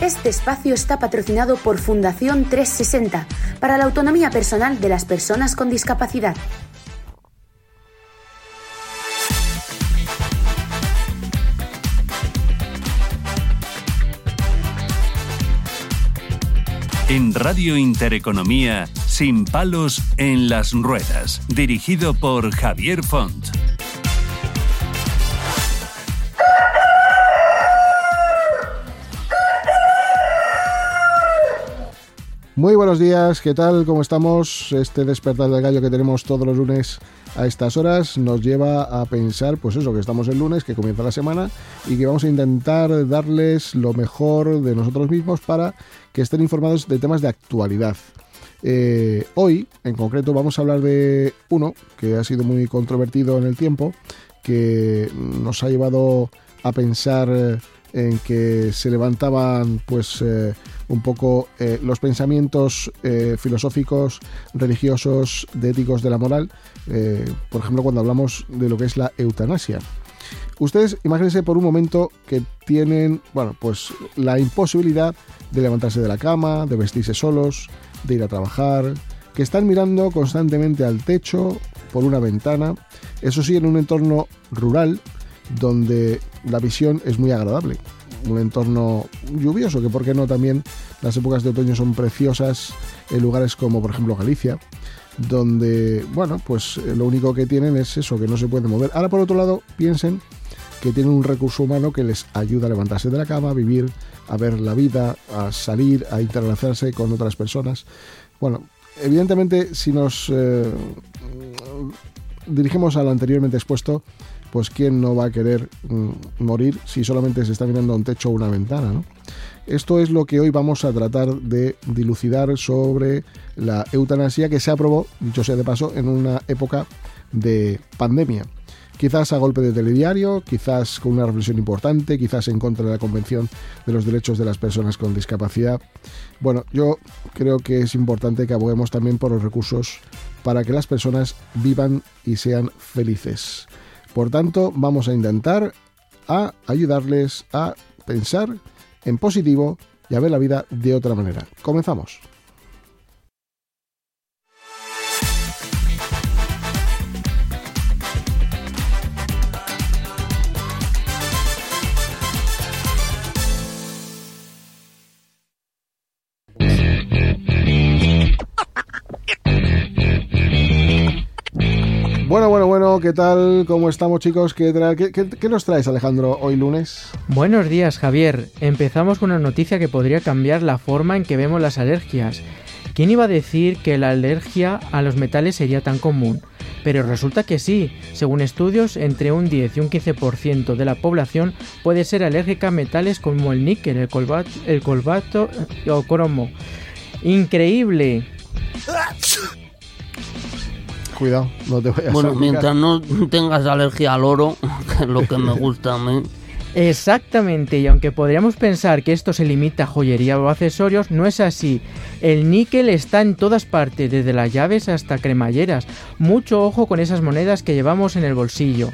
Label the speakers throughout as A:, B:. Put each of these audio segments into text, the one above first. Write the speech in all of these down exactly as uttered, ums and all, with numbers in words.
A: Este espacio está patrocinado por Fundación trescientos sesenta para la autonomía personal de las personas con discapacidad.
B: En Radio Intereconomía, Sin palos en las ruedas, dirigido por Javier Font.
C: Muy buenos días, ¿qué tal? ¿Cómo estamos? Este despertar del gallo que tenemos todos los lunes a estas horas nos lleva a pensar, pues eso, que estamos el lunes, que comienza la semana y que vamos a intentar darles lo mejor de nosotros mismos para que estén informados de temas de actualidad. Eh, hoy, en concreto, vamos a hablar de uno que ha sido muy controvertido en el tiempo, que nos ha llevado a pensar en que se levantaban pues eh, un poco eh, los pensamientos eh, filosóficos, religiosos, de éticos de la moral, eh, por ejemplo cuando hablamos de lo que es la eutanasia. Ustedes imagínense por un momento que tienen, bueno, pues la imposibilidad de levantarse de la cama, de vestirse solos, de ir a trabajar, que están mirando constantemente al techo por una ventana, eso sí en un entorno rural, donde la visión es muy agradable, un entorno lluvioso, que por qué no también las épocas de otoño son preciosas en lugares como por ejemplo Galicia, donde, bueno, pues lo único que tienen es eso, que no se puede mover. Ahora por otro lado, piensen que tienen un recurso humano que les ayuda a levantarse de la cama, a vivir, a ver la vida, a salir, a interrelacionarse con otras personas. Bueno, evidentemente si nos eh, dirigimos a lo anteriormente expuesto, pues quién no va a querer mm, morir si solamente se está mirando a un techo o una ventana, ¿no? Esto es lo que hoy vamos a tratar de dilucidar sobre la eutanasia, que se aprobó, dicho sea de paso, en una época de pandemia. Quizás a golpe de telediario, quizás con una reflexión importante, quizás en contra de la Convención de los Derechos de las Personas con Discapacidad. Bueno, yo creo que es importante que aboguemos también por los recursos para que las personas vivan y sean felices. Por tanto, vamos a intentar a ayudarles a pensar en positivo y a ver la vida de otra manera. Comenzamos. Bueno, bueno, bueno, ¿qué tal? ¿Cómo estamos, chicos? ¿Qué, tra- qué, qué, qué nos traes, Alejandro, hoy lunes?
D: Buenos días, Javier. Empezamos con una noticia que podría cambiar la forma en que vemos las alergias. ¿Quién iba a decir que la alergia a los metales sería tan común? Pero resulta que sí. Según estudios, entre un diez y un quince por ciento de la población puede ser alérgica a metales como el níquel, el cobalto, el cobalto o cromo. ¡Increíble!
C: Cuidado, no te vayas
E: bueno,
C: a
E: mientras no tengas alergia al oro, que es lo que me gusta a mí.
D: Exactamente, y aunque podríamos pensar que esto se limita a joyería o accesorios, no es así. El níquel está en todas partes, desde las llaves hasta cremalleras. Mucho ojo con esas monedas que llevamos en el bolsillo.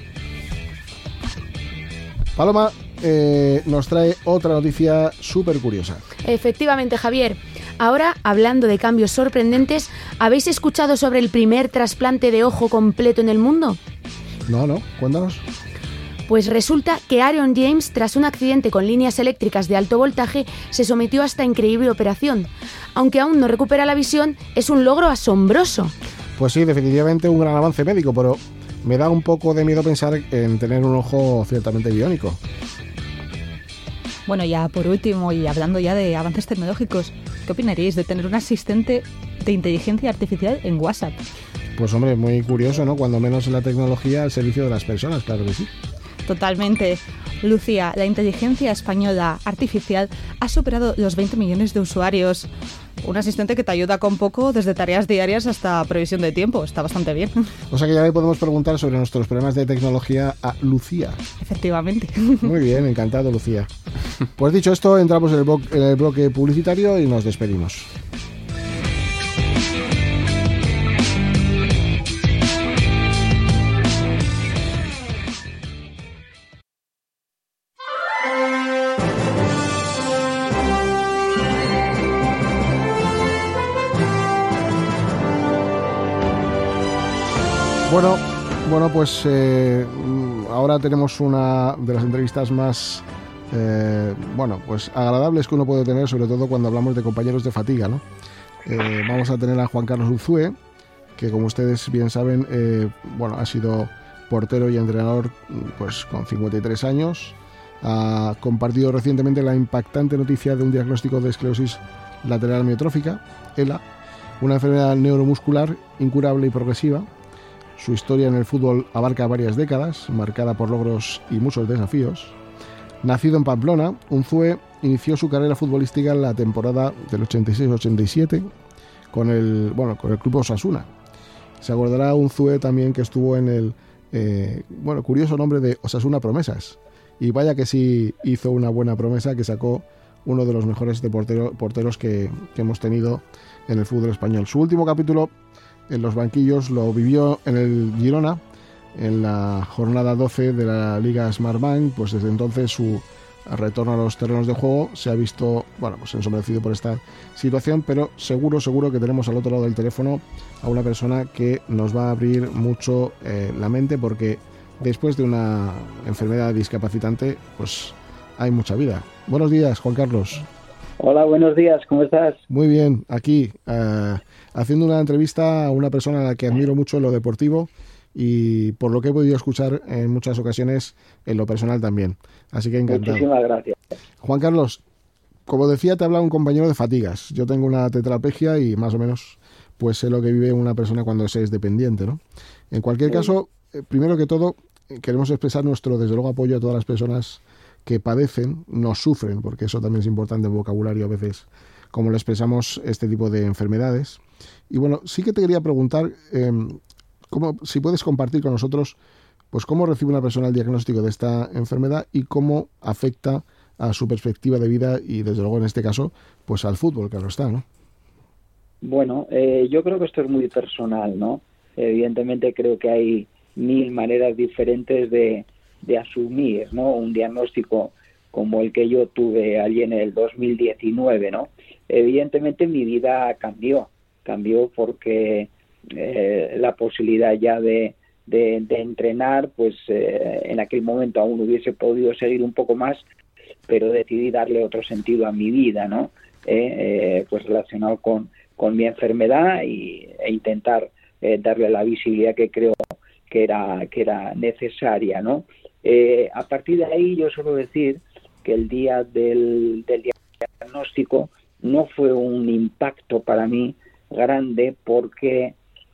C: Paloma eh, nos trae otra noticia súper curiosa.
A: Efectivamente, Javier. Ahora, hablando de cambios sorprendentes, ¿habéis escuchado sobre el primer trasplante de ojo completo en el mundo?
C: No, no, cuéntanos.
A: Pues resulta que Aaron James, tras un accidente con líneas eléctricas de alto voltaje, se sometió a esta increíble operación. Aunque aún no recupera la visión, es un logro asombroso.
C: Pues sí, definitivamente un gran avance médico, pero me da un poco de miedo pensar en tener un ojo ciertamente biónico.
F: Bueno, ya por último, y hablando ya de avances tecnológicos, ¿qué opinaríais de tener un asistente de inteligencia artificial en WhatsApp?
C: Pues hombre, muy curioso, ¿no? Cuando menos la tecnología al servicio de las personas, claro que sí.
F: Totalmente. Lucía, la inteligencia española artificial ha superado los veinte millones de usuarios. Un asistente que te ayuda con poco, desde tareas diarias hasta previsión de tiempo. Está bastante bien.
C: O sea que ya le podemos preguntar sobre nuestros problemas de tecnología a Lucía.
F: Efectivamente.
C: Muy bien, encantado, Lucía. Pues dicho esto, entramos en el, blo- en el bloque publicitario y nos despedimos. Bueno, bueno, pues eh, ahora tenemos una de las entrevistas más, eh, bueno, pues agradables que uno puede tener, sobre todo cuando hablamos de compañeros de fatiga, ¿no? Eh, vamos a tener a Juan Carlos Unzué, que como ustedes bien saben, eh, bueno, ha sido portero y entrenador pues con cincuenta y tres años. Ha compartido recientemente la impactante noticia de un diagnóstico de esclerosis lateral amiotrófica, E L A, una enfermedad neuromuscular incurable y progresiva. Su historia en el fútbol abarca varias décadas, marcada por logros y muchos desafíos. Nacido en Pamplona, Unzué inició su carrera futbolística en la temporada del ochenta y seis ochenta y siete con el, bueno, con el club Osasuna. Se acordará Unzué también que estuvo en el eh, bueno, curioso nombre de Osasuna Promesas. Y vaya que sí hizo una buena promesa, que sacó uno de los mejores de portero, porteros que, que hemos tenido en el fútbol español. Su último capítulo en los banquillos lo vivió en el Girona, en la jornada doce de la Liga Smartbank. Pues desde entonces su retorno a los terrenos de juego se ha visto, bueno, pues ensombrecido por esta situación, pero seguro, seguro que tenemos al otro lado del teléfono a una persona que nos va a abrir mucho eh, la mente, porque después de una enfermedad discapacitante, pues hay mucha vida. Buenos días, Juan Carlos.
G: Hola, buenos días, ¿cómo estás?
C: Muy bien, aquí eh, haciendo una entrevista a una persona a la que admiro mucho en lo deportivo y por lo que he podido escuchar en muchas ocasiones en lo personal también. Así que encantado.
G: Muchísimas gracias.
C: Juan Carlos, como decía, te habla un compañero de fatigas. Yo tengo una tetraplegia y más o menos pues sé lo que vive una persona cuando se es dependiente, ¿no? En cualquier sí. caso, eh, primero que todo, queremos expresar nuestro, desde luego, apoyo a todas las personas que padecen, no sufren, porque eso también es importante en vocabulario a veces, como lo expresamos este tipo de enfermedades. Y bueno, sí que te quería preguntar, eh, cómo, si puedes compartir con nosotros, pues cómo recibe una persona el diagnóstico de esta enfermedad y cómo afecta a su perspectiva de vida y, desde luego, en este caso, pues al fútbol, claro está, ¿no?
G: Bueno, eh, yo creo que esto es muy personal, ¿no? Evidentemente creo que hay mil maneras diferentes de de asumir, ¿no?, un diagnóstico como el que yo tuve allí en el dos mil diecinueve, ¿no? Evidentemente mi vida cambió, cambió porque eh, la posibilidad ya de, de, de entrenar, pues eh, en aquel momento aún hubiese podido seguir un poco más, pero decidí darle otro sentido a mi vida, ¿no? Eh, eh, pues relacionado con, con mi enfermedad y, e intentar eh, darle la visibilidad que creo que era, que era necesaria, ¿no? Eh, a partir de ahí yo suelo decir que el día del, del diagnóstico no fue un impacto para mí grande, porque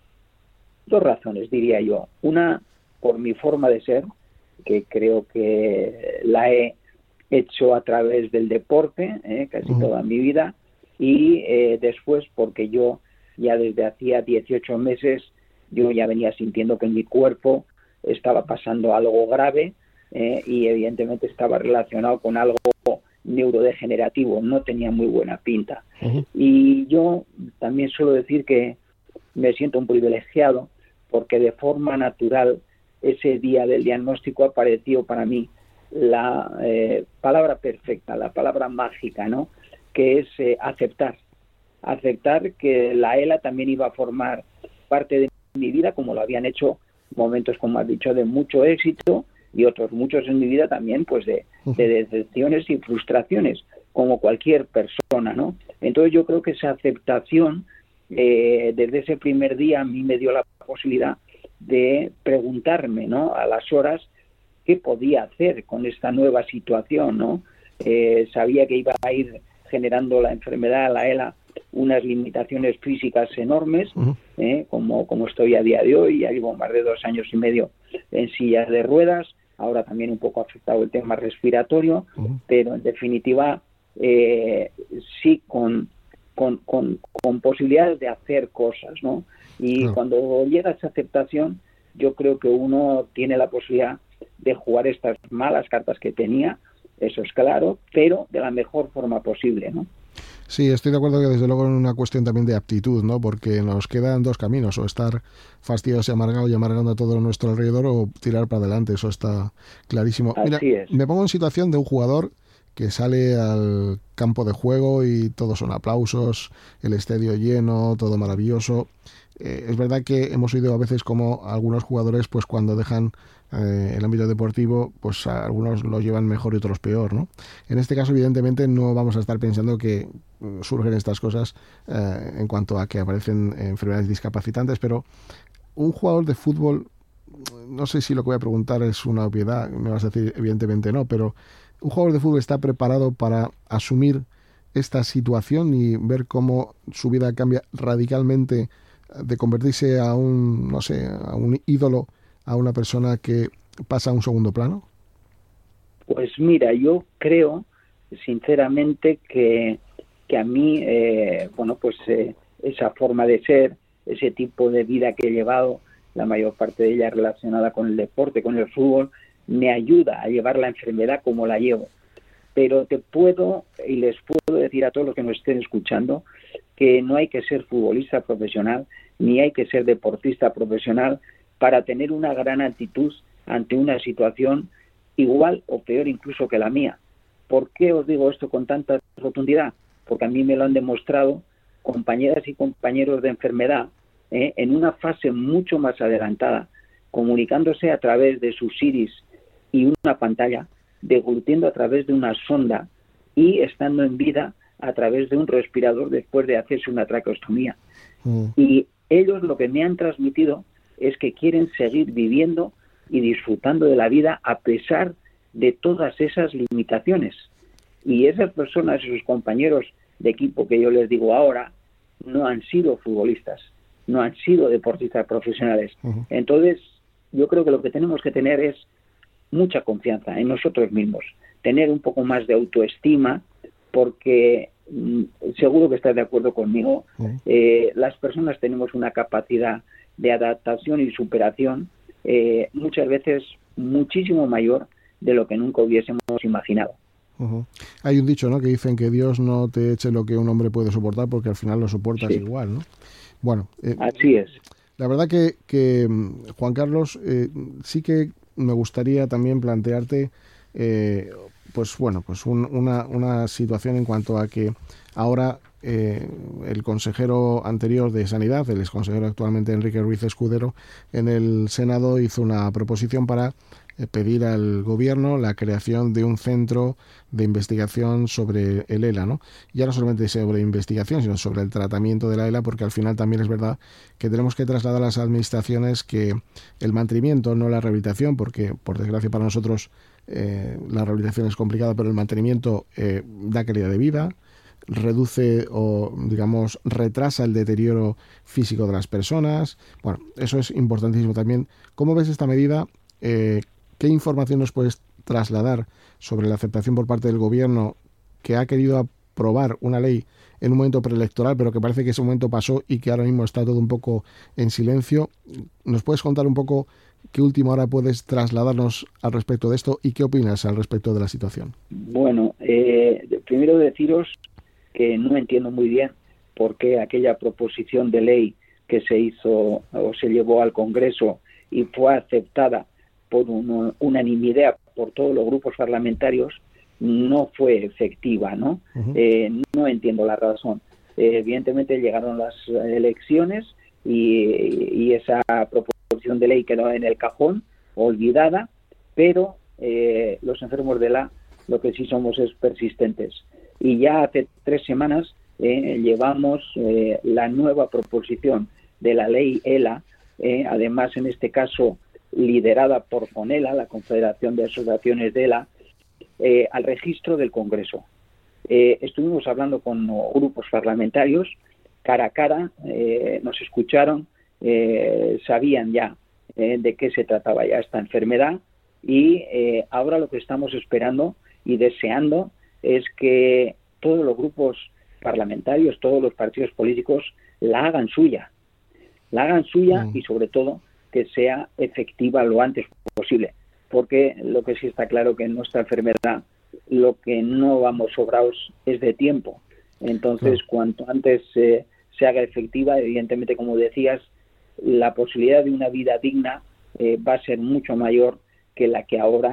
G: dos razones, diría yo. Una, por mi forma de ser, que creo que la he hecho a través del deporte, eh, casi uh-huh. toda mi vida, y eh, después porque yo ya desde hacía dieciocho meses yo ya venía sintiendo que en mi cuerpo estaba pasando algo grave eh, y evidentemente estaba relacionado con algo neurodegenerativo, no tenía muy buena pinta. Uh-huh. Y yo también suelo decir que me siento un privilegiado porque de forma natural ese día del diagnóstico apareció para mí la eh, palabra perfecta, la palabra mágica, ¿no?, que es eh, aceptar, aceptar que la E L A también iba a formar parte de mi vida, como lo habían hecho momentos, como has dicho, de mucho éxito y otros muchos en mi vida también, pues de, de decepciones y frustraciones, como cualquier persona, ¿no? Entonces yo creo que esa aceptación eh, desde ese primer día a mí me dio la posibilidad de preguntarme, ¿no?, a las horas qué podía hacer con esta nueva situación, ¿no? Eh, sabía que iba a ir generando la enfermedad, la E L A, unas limitaciones físicas enormes, uh-huh. eh, como, como estoy a día de hoy. Ya llevo más de dos años y medio en sillas de ruedas, ahora también un poco afectado el tema respiratorio, uh-huh. pero en definitiva eh, sí con, con, con, con posibilidades de hacer cosas, ¿no? Y uh-huh. cuando llega esa aceptación, yo creo que uno tiene la posibilidad de jugar estas malas cartas que tenía, eso es claro, pero de la mejor forma posible, ¿no?
C: Sí, estoy de acuerdo que desde luego es una cuestión también de aptitud, ¿no? Porque nos quedan dos caminos, o estar fastidiados y amargados y amargando a todo nuestro alrededor, o tirar para adelante, eso está clarísimo. Mira,
G: Así es.
C: Me pongo en situación de un jugador que sale al campo de juego y todos son aplausos, el estadio lleno, todo maravilloso. Eh, es verdad que hemos oído a veces como algunos jugadores, pues cuando dejan eh, el ámbito deportivo, pues algunos lo llevan mejor y otros peor, ¿no? En este caso, evidentemente, no vamos a estar pensando que surgen estas cosas eh, en cuanto a que aparecen enfermedades discapacitantes, pero un jugador de fútbol, no sé si lo que voy a preguntar es una obviedad, me vas a decir evidentemente no, pero un jugador de fútbol está preparado para asumir esta situación y ver cómo su vida cambia radicalmente de convertirse a un, no sé, a un ídolo, a una persona que pasa a un segundo plano?
G: Pues mira, yo creo sinceramente que, que a mí, eh, bueno, pues eh, esa forma de ser, ese tipo de vida que he llevado, la mayor parte de ella relacionada con el deporte, con el fútbol, me ayuda a llevar la enfermedad como la llevo. Pero te puedo y les puedo decir a todos los que nos estén escuchando que no hay que ser futbolista profesional ni hay que ser deportista profesional para tener una gran actitud ante una situación igual o peor incluso que la mía. ¿Por qué os digo esto con tanta rotundidad? Porque a mí me lo han demostrado compañeras y compañeros de enfermedad ¿eh? en una fase mucho más adelantada, comunicándose a través de sus iris y una pantalla, deglutiendo a través de una sonda y estando en vida a través de un respirador después de hacerse una traqueostomía. Mm. Y ellos lo que me han transmitido es que quieren seguir viviendo y disfrutando de la vida a pesar de todas esas limitaciones. Y esas personas, esos compañeros de equipo que yo les digo ahora, no han sido futbolistas, no han sido deportistas profesionales. Uh-huh. Entonces, yo creo que lo que tenemos que tener es mucha confianza en nosotros mismos, tener un poco más de autoestima, porque mm, seguro que estás de acuerdo conmigo, uh-huh. eh, las personas tenemos una capacidad de adaptación y superación eh, muchas veces muchísimo mayor de lo que nunca hubiésemos imaginado.
C: Uh-huh. Hay un dicho, ¿no?, que dicen que Dios no te eche lo que un hombre puede soportar porque al final lo soportas sí. igual, ¿no? Bueno, eh,
G: así es.
C: La verdad que, que Juan Carlos, eh, sí que me gustaría también plantearte, eh, pues bueno, pues un, una, una situación en cuanto a que ahora eh, el consejero anterior de Sanidad, el exconsejero actualmente Enrique Ruiz Escudero, en el Senado hizo una proposición para pedir al gobierno la creación de un centro de investigación sobre el ELA, ¿no? Ya no solamente sobre investigación, sino sobre el tratamiento de la ELA, porque al final también es verdad que tenemos que trasladar a las administraciones que el mantenimiento, no la rehabilitación, porque por desgracia para nosotros eh, la rehabilitación es complicada, pero el mantenimiento eh, da calidad de vida, reduce o, digamos, retrasa el deterioro físico de las personas. Bueno, eso es importantísimo también. ¿Cómo ves esta medida? Eh, ¿Qué información nos puedes trasladar sobre la aceptación por parte del gobierno que ha querido aprobar una ley en un momento preelectoral, pero que parece que ese momento pasó y que ahora mismo está todo un poco en silencio? ¿Nos puedes contar un poco qué última hora puedes trasladarnos al respecto de esto y qué opinas al respecto de la situación?
G: Bueno, eh, primero deciros que no entiendo muy bien por qué aquella proposición de ley que se hizo o se llevó al Congreso y fue aceptada por una unanimidad por todos los grupos parlamentarios no fue efectiva, ¿no? Uh-huh. Eh, no entiendo la razón. Eh, evidentemente llegaron las elecciones y, y esa proposición de ley quedó en el cajón, olvidada, pero eh, los enfermos de ELA lo que sí somos es persistentes. Y ya hace tres semanas eh, llevamos eh, la nueva proposición de la ley ELA, eh, además en este caso liderada por CONELA, la Confederación de Asociaciones de ELA, eh, al registro del Congreso. Eh, estuvimos hablando con grupos parlamentarios, cara a cara, eh, nos escucharon, eh, sabían ya eh, de qué se trataba ya esta enfermedad y eh, ahora lo que estamos esperando y deseando es que todos los grupos parlamentarios, todos los partidos políticos la hagan suya, la hagan suya mm. y sobre todo que sea efectiva lo antes posible, porque lo que sí está claro que en nuestra enfermedad lo que no vamos sobrados es de tiempo. Entonces, sí. cuanto antes eh, se haga efectiva, evidentemente, como decías, la posibilidad de una vida digna eh, va a ser mucho mayor que la que ahora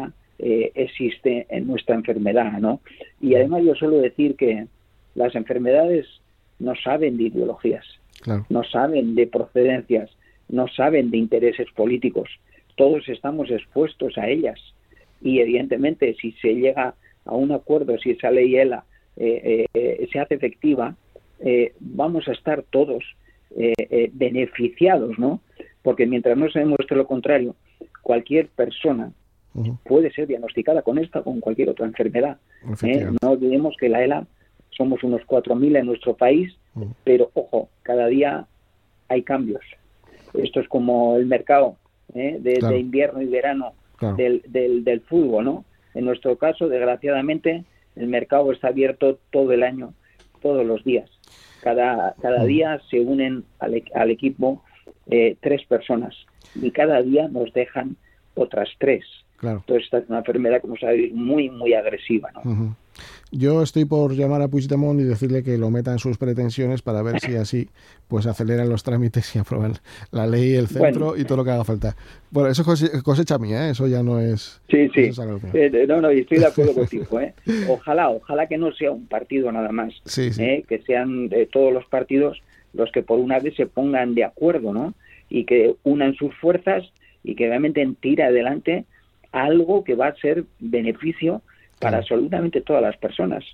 G: eh, existe en nuestra enfermedad, ¿no? Y además yo suelo decir que las enfermedades no saben de ideologías, claro. no saben de procedencias, no saben de intereses políticos. Todos estamos expuestos a ellas y evidentemente si se llega a un acuerdo, si esa ley ELA eh, eh, se hace efectiva, eh, vamos a estar todos eh, eh, beneficiados, ¿no? Porque mientras no se demuestre lo contrario, cualquier persona uh-huh. puede ser diagnosticada con esta o con cualquier otra enfermedad. ¿eh? No olvidemos que la ELA somos unos cuatro mil en nuestro país, uh-huh. pero ojo, cada día hay cambios. Esto es como el mercado ¿eh? de, claro. de invierno y verano claro. del, del, del fútbol, ¿no? En nuestro caso, desgraciadamente, el mercado está abierto todo el año, todos los días. Cada, cada uh-huh. día se unen al, al equipo eh, tres personas y cada día nos dejan otras tres. Claro. Entonces esta es una enfermedad, como sabéis, muy, muy agresiva, ¿no?
C: Uh-huh. Yo estoy por llamar a Puigdemont y decirle que lo meta en sus pretensiones para ver si así pues aceleran los trámites y aprueban la ley, el centro bueno, y todo lo que haga falta. Bueno, eso es cosecha mía, ¿eh? Eso ya no es...
G: Sí, sí. Es eh, no, no, estoy de acuerdo contigo, ¿eh? Ojalá, ojalá que no sea un partido nada más, sí, sí. ¿eh? Que sean eh, todos los partidos los que por una vez se pongan de acuerdo, ¿no? Y que unan sus fuerzas y que realmente tire adelante algo que va a ser beneficio para absolutamente todas las personas.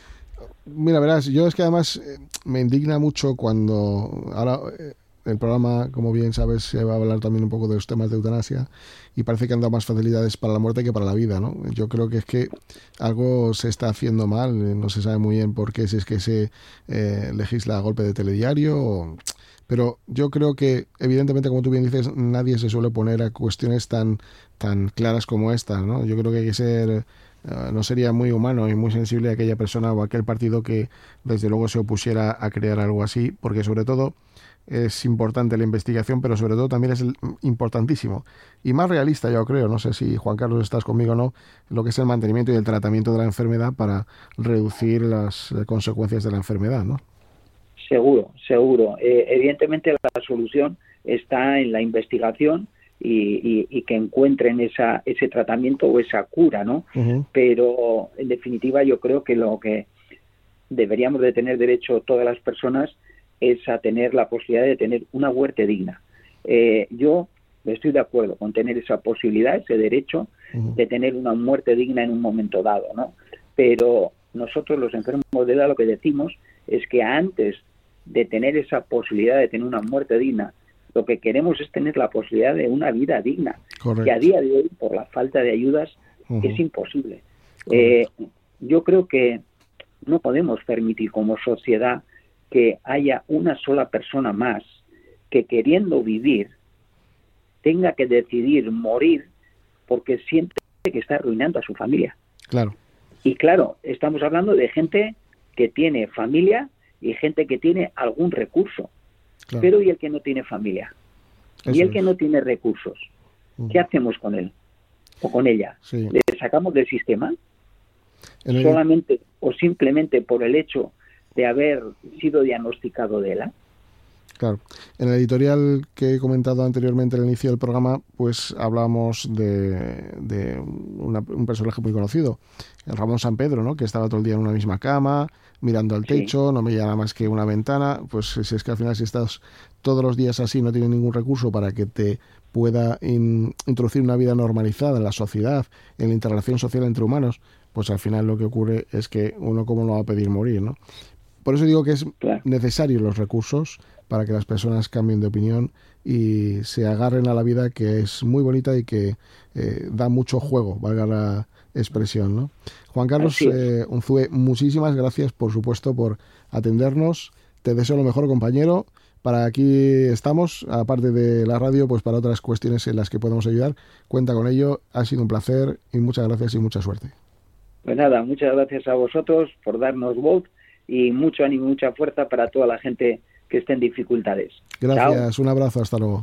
C: Mira, verás, yo es que además eh, me indigna mucho cuando ahora eh, el programa, como bien sabes, se va a hablar también un poco de los temas de eutanasia y parece que han dado más facilidades para la muerte que para la vida, ¿no? Yo creo que es que algo se está haciendo mal, eh, no se sabe muy bien por qué, si es que se eh, legisla a golpe de telediario o... Pero yo creo que, evidentemente, como tú bien dices, nadie se suele poner a cuestiones tan tan claras como esta, ¿no? Yo creo que hay que ser... Uh, no sería muy humano y muy sensible a aquella persona o a aquel partido que, desde luego, se opusiera a crear algo así, porque, sobre todo, es importante la investigación, pero, sobre todo, también es importantísimo. Y más realista, yo creo, no sé si, Juan Carlos, estás conmigo o no, lo que es el mantenimiento y el tratamiento de la enfermedad para reducir las consecuencias de la enfermedad, ¿no?
G: Seguro, seguro. Eh, evidentemente la solución está en la investigación y, y, y que encuentren esa, ese tratamiento o esa cura, ¿no? Uh-huh. Pero en definitiva yo creo que lo que deberíamos de tener derecho todas las personas es a tener la posibilidad de tener una muerte digna. Eh, yo estoy de acuerdo con tener esa posibilidad, ese derecho uh-huh. de tener una muerte digna en un momento dado, ¿no? Pero nosotros los enfermos de edad lo que decimos es que antes de tener esa posibilidad de tener una muerte digna, lo que queremos es tener la posibilidad de una vida digna. Correcto. Que a día de hoy, por la falta de ayudas, uh-huh. es imposible. Eh, yo creo que no podemos permitir como sociedad que haya una sola persona más que, queriendo vivir, tenga que decidir morir porque siente que está arruinando a su familia. Claro. Y claro, estamos hablando de gente que tiene familia y gente que tiene algún recurso. Claro. Pero ¿y el que no tiene familia? Eso ¿Y el que es. no tiene recursos? Uh-huh. ¿Qué hacemos con él? ¿O con ella? Sí. ¿Le sacamos del sistema? El... ¿Solamente o simplemente por el hecho de haber sido diagnosticado de ELA?
C: Claro. En el editorial que he comentado anteriormente al inicio del programa, pues hablábamos de, de una, un personaje muy conocido, el Ramón Sampedro, ¿no? Que estaba todo el día en una misma cama, mirando al techo, sí. no veía nada más que una ventana. Pues si es que al final, si estás todos los días así, no tienes ningún recurso para que te pueda in, introducir una vida normalizada en la sociedad, en la interrelación social entre humanos, pues al final lo que ocurre es que uno cómo no va a pedir morir, ¿no? Por eso digo que es claro. necesario los recursos para que las personas cambien de opinión y se agarren a la vida, que es muy bonita y que eh, da mucho juego, valga la expresión, ¿no? Juan Carlos eh, Unzué, muchísimas gracias, por supuesto, por atendernos. Te deseo lo mejor, compañero. Para aquí estamos, aparte de la radio, pues para otras cuestiones en las que podemos ayudar. Cuenta con ello. Ha sido un placer y muchas gracias y mucha suerte.
G: Pues nada, muchas gracias a vosotros por darnos voz y mucho ánimo y mucha fuerza para toda la gente que esté en dificultades.
C: Gracias, Chao. Un abrazo, hasta luego.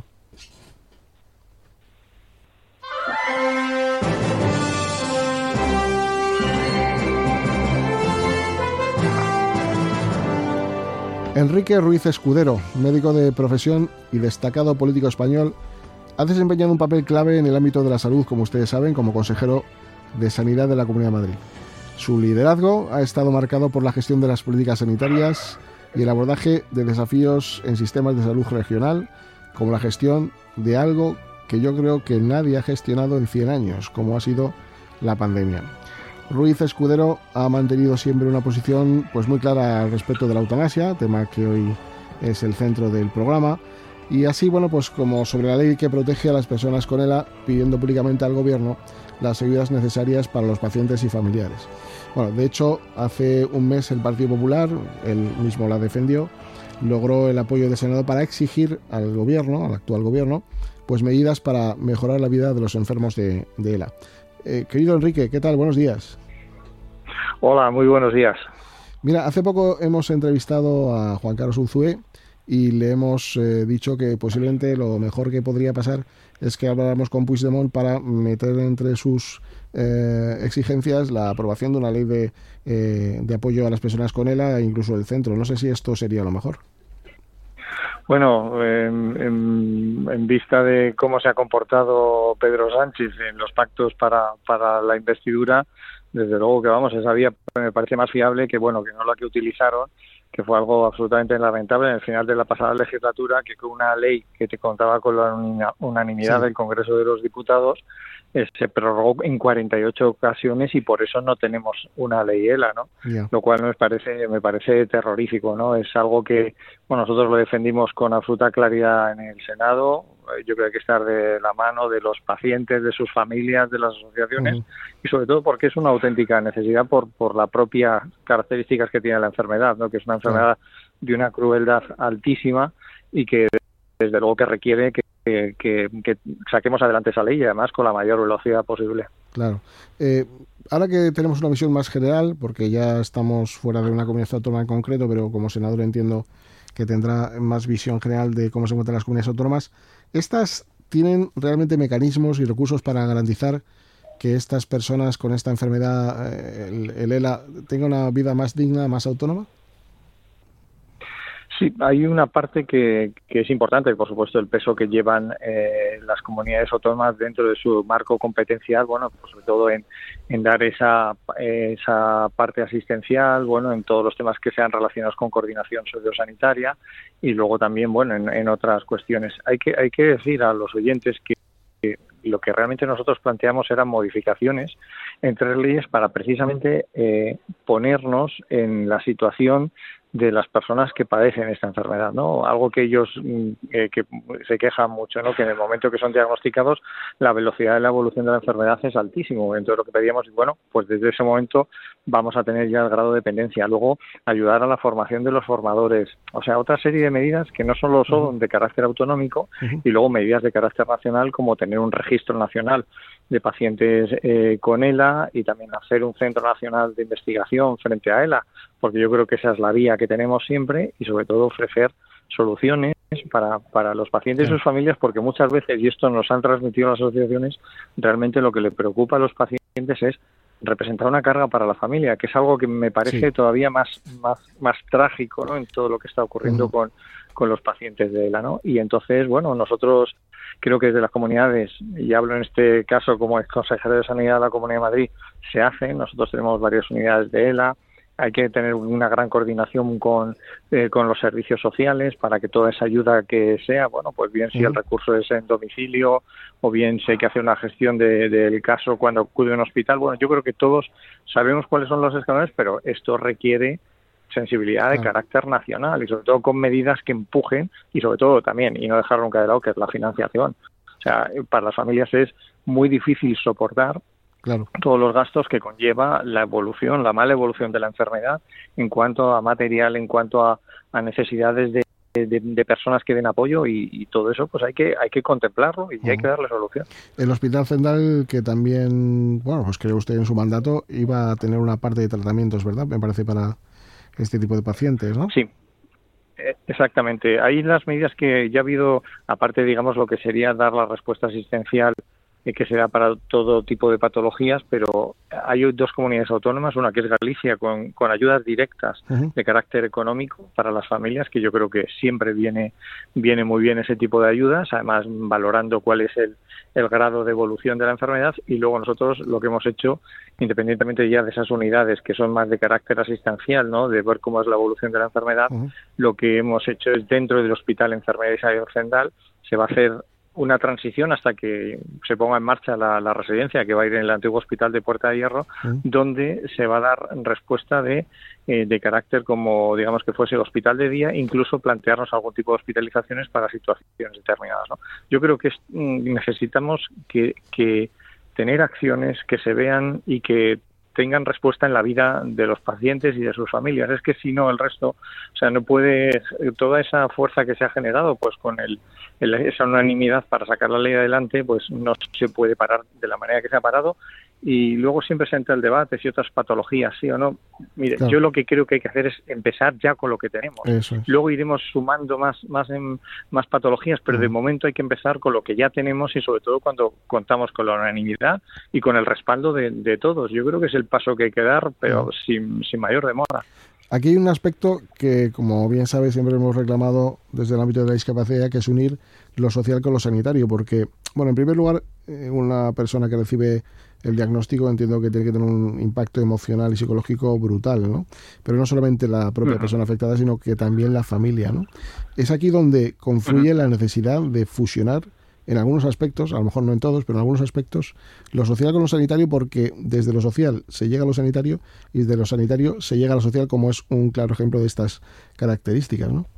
C: Enrique Ruiz Escudero, médico de profesión y destacado político español, ha desempeñado un papel clave en el ámbito de la salud, como ustedes saben, como consejero de Sanidad de la Comunidad de Madrid. Su liderazgo ha estado marcado por la gestión de las políticas sanitarias y el abordaje de desafíos en sistemas de salud regional, como la gestión de algo que yo creo que nadie ha gestionado en cien años, como ha sido la pandemia. Ruiz Escudero ha mantenido siempre una posición pues muy clara al respecto de la eutanasia, tema que hoy es el centro del programa, y así, bueno, pues como sobre la ley que protege a las personas con ELA, pidiendo públicamente al gobierno las ayudas necesarias para los pacientes y familiares. Bueno, de hecho, hace un mes el Partido Popular, él mismo la defendió, logró el apoyo del Senado para exigir al gobierno, al actual gobierno, pues medidas para mejorar la vida de los enfermos de, de ELA. Eh, querido Enrique, ¿qué tal? Buenos días.
H: Hola, muy buenos días.
C: Mira, hace poco hemos entrevistado a Juan Carlos Unzué y le hemos eh, dicho que posiblemente lo mejor que podría pasar es que habláramos con Puigdemont para meter entre sus eh, exigencias la aprobación de una ley de, eh, de apoyo a las personas con ELA e incluso el centro. No sé si esto sería lo mejor.
H: Bueno, en, en, en vista de cómo se ha comportado Pedro Sánchez en los pactos para, para la investidura, desde luego que vamos, esa vía me parece más fiable que bueno que no la que utilizaron, que fue algo absolutamente lamentable en el final de la pasada legislatura, que con una ley que te contaba con la unanimidad sí. del Congreso de los Diputados eh, se prorrogó en cuarenta y ocho ocasiones y por eso no tenemos una ley ELA, ¿no? Yeah. Lo cual me parece me parece terrorífico, ¿no? Es algo que bueno, nosotros lo defendimos con absoluta claridad en el Senado. Yo creo que hay que estar de la mano de los pacientes, de sus familias, de las asociaciones uh-huh. y sobre todo porque es una auténtica necesidad por por las propias características que tiene la enfermedad, ¿no? Que es una enfermedad uh-huh. de una crueldad altísima y que desde luego que requiere que, que, que, que saquemos adelante esa ley y además con la mayor velocidad posible.
C: Claro. Eh, ahora que tenemos una visión más general, porque ya estamos fuera de una comunidad autónoma en concreto, pero como senador entiendo que tendrá más visión general de cómo se encuentran las comunidades autónomas, ¿estas tienen realmente mecanismos y recursos para garantizar que estas personas con esta enfermedad, el, el ELA, tengan una vida más digna, más autónoma?
H: Sí, hay una parte que, que es importante, por supuesto, el peso que llevan eh, las comunidades autónomas dentro de su marco competencial, bueno, pues sobre todo en, en dar esa esa parte asistencial, bueno, en todos los temas que sean relacionados con coordinación sociosanitaria y luego también, bueno, en, en otras cuestiones. Hay que hay que decir a los oyentes que, que lo que realmente nosotros planteamos eran modificaciones en tres leyes para precisamente eh, ponernos en la situación de las personas que padecen esta enfermedad, ¿no? Algo que ellos eh, que se quejan mucho, ¿no? Que en el momento que son diagnosticados la velocidad de la evolución de la enfermedad es altísimo. Entonces lo que pedíamos, bueno, pues desde ese momento vamos a tener ya el grado de dependencia. Luego ayudar a la formación de los formadores, o sea, otra serie de medidas que no solo son de carácter autonómico uh-huh. y luego medidas de carácter nacional como tener un registro nacional de pacientes eh, con ELA y también hacer un centro nacional de investigación frente a ELA, porque yo creo que esa es la vía que tenemos siempre y sobre todo ofrecer soluciones para, para los pacientes y sus familias, porque muchas veces, y esto nos han transmitido las asociaciones, realmente lo que le preocupa a los pacientes es representar una carga para la familia, que es algo que me parece sí. todavía más, más, más trágico, ¿no? En todo lo que está ocurriendo uh-huh. con, con los pacientes de ELA, ¿no? Y entonces, bueno, nosotros creo que desde las comunidades, y hablo en este caso como ex consejero de Sanidad de la Comunidad de Madrid, se hace. Nosotros tenemos varias unidades de ELA. Hay que tener una gran coordinación con eh, con los servicios sociales para que toda esa ayuda que sea, bueno, pues bien si el recurso es en domicilio o bien si hay que hacer una gestión de, del caso cuando acude a un hospital. Bueno, yo creo que todos sabemos cuáles son los escalones, pero esto requiere sensibilidad de carácter nacional y sobre todo con medidas que empujen y sobre todo también, y no dejar nunca de lado, que es la financiación. O sea, para las familias es muy difícil soportar Claro. todos los gastos que conlleva la evolución, la mala evolución de la enfermedad en cuanto a material, en cuanto a, a necesidades de, de, de personas que den apoyo y, y todo eso, pues hay que hay que contemplarlo y uh-huh. hay que darle solución.
C: El Hospital Zendal, que también, bueno, pues creo usted en su mandato, iba a tener una parte de tratamientos, ¿verdad? Me parece para este tipo de pacientes, ¿no?
H: Sí. Exactamente. Ahí las medidas que ya ha habido, aparte, digamos, lo que sería dar la respuesta asistencial eh, que se da para todo tipo de patologías, pero hay dos comunidades autónomas, una que es Galicia, con, con ayudas directas uh-huh. de carácter económico para las familias, que yo creo que siempre viene, viene muy bien ese tipo de ayudas, además valorando cuál es el, el grado de evolución de la enfermedad, y luego nosotros lo que hemos hecho, independientemente ya de esas unidades que son más de carácter asistencial, ¿no?, de ver cómo es la evolución de la enfermedad, uh-huh. lo que hemos hecho es dentro del Hospital Enfermedad Isabel Zendal se va a hacer una transición hasta que se ponga en marcha la, la residencia que va a ir en el antiguo hospital de Puerta de Hierro, uh-huh. donde se va a dar respuesta de, eh, de carácter como, digamos, que fuese hospital de día, incluso plantearnos algún tipo de hospitalizaciones para situaciones determinadas, ¿no? Yo creo que es, necesitamos que, que tener acciones que se vean y que tengan respuesta en la vida de los pacientes y de sus familias. Es que si no, el resto, o sea, no puede, toda esa fuerza que se ha generado, pues con el, el esa unanimidad para sacar la ley adelante, pues no se puede parar de la manera que se ha parado. Y luego siempre se entra el debate si otras patologías sí o no. Mire, claro. yo lo que creo que hay que hacer es empezar ya con lo que tenemos. Eso es. Luego iremos sumando más más en, más patologías, pero uh-huh. de momento hay que empezar con lo que ya tenemos, y sobre todo cuando contamos con la unanimidad y con el respaldo de, de todos. Yo creo que es el paso que hay que dar, pero uh-huh. sin, sin mayor demora.
C: Aquí hay un aspecto que, como bien sabes, siempre hemos reclamado desde el ámbito de la discapacidad, que es unir lo social con lo sanitario, porque, bueno, en primer lugar, una persona que recibe el diagnóstico entiendo que tiene que tener un impacto emocional y psicológico brutal, ¿no? Pero no solamente la propia uh-huh. persona afectada, sino que también la familia, ¿no? Es aquí donde confluye uh-huh. la necesidad de fusionar en algunos aspectos, a lo mejor no en todos, pero en algunos aspectos, lo social con lo sanitario, porque desde lo social se llega a lo sanitario y desde lo sanitario se llega a lo social, como es un claro ejemplo de estas características, ¿no?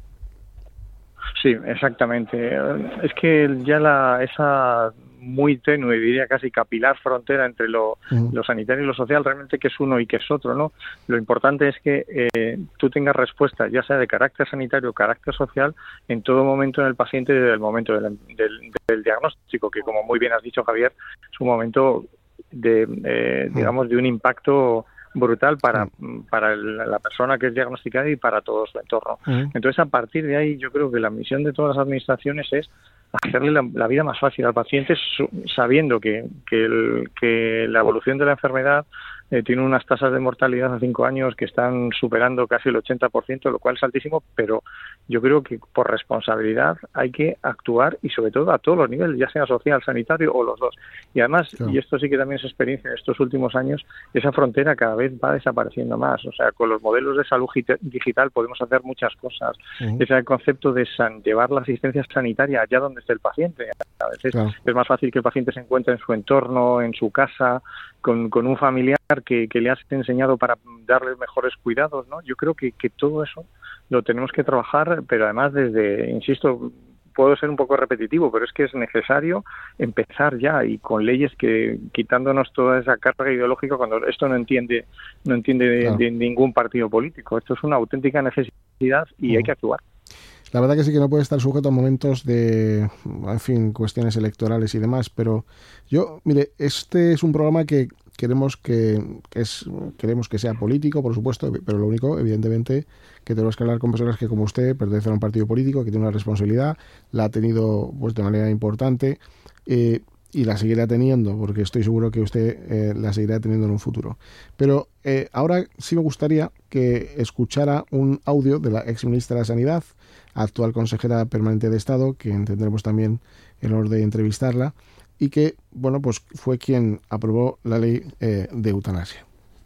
H: Sí, exactamente. Es que ya la esa muy tenue, diría casi capilar frontera entre lo, uh-huh. lo sanitario y lo social, realmente que es uno y que es otro, ¿no? Lo importante es que eh, tú tengas respuesta, ya sea de carácter sanitario o carácter social, en todo momento en el paciente, desde el momento del, del, del diagnóstico, que como muy bien has dicho, Javier, es un momento de, eh, digamos, de un impacto brutal para, uh-huh. para el, la persona que es diagnosticada y para todo su entorno. Uh-huh. Entonces, a partir de ahí, yo creo que la misión de todas las administraciones es hacerle la, la vida más fácil al paciente, su, sabiendo que, que, el, que la evolución de la enfermedad eh, tiene unas tasas de mortalidad a cinco años que están superando casi el ochenta por ciento, lo cual es altísimo, pero yo creo que por responsabilidad hay que actuar, y sobre todo a todos los niveles, ya sea social, sanitario o los dos. Y además, claro. y esto sí que también es experiencia en estos últimos años, esa frontera cada vez va desapareciendo más. O sea, con los modelos de salud digital podemos hacer muchas cosas. Uh-huh. Ese concepto de san, llevar la asistencia sanitaria allá donde esté el paciente. A veces claro. es más fácil que el paciente se encuentre en su entorno, en su casa, con, con un familiar que, que le has enseñado para darle mejores cuidados, ¿no? Yo creo que, que todo eso lo tenemos que trabajar, pero además desde, insisto, puedo ser un poco repetitivo, pero es que es necesario empezar ya, y con leyes que, quitándonos toda esa carga ideológica, cuando esto no entiende no entiende claro. de, de ningún partido político. Esto es una auténtica necesidad y uh-huh. hay que actuar.
C: La verdad que sí que no puede estar sujeto a momentos de, en fin, cuestiones electorales y demás, pero yo, mire, este es un programa que queremos que, que es queremos que sea político, por supuesto, pero lo único, evidentemente, que tenemos que hablar con personas que, como usted, pertenecen a un partido político, que tiene una responsabilidad, la ha tenido pues de manera importante, eh, y la seguirá teniendo, porque estoy seguro que usted eh, la seguirá teniendo en un futuro. Pero eh, ahora sí me gustaría que escuchara un audio de la ex ministra de Sanidad, actual consejera permanente de Estado, que tendremos también el honor de entrevistarla, y que, bueno, pues fue quien aprobó la ley eh, de eutanasia.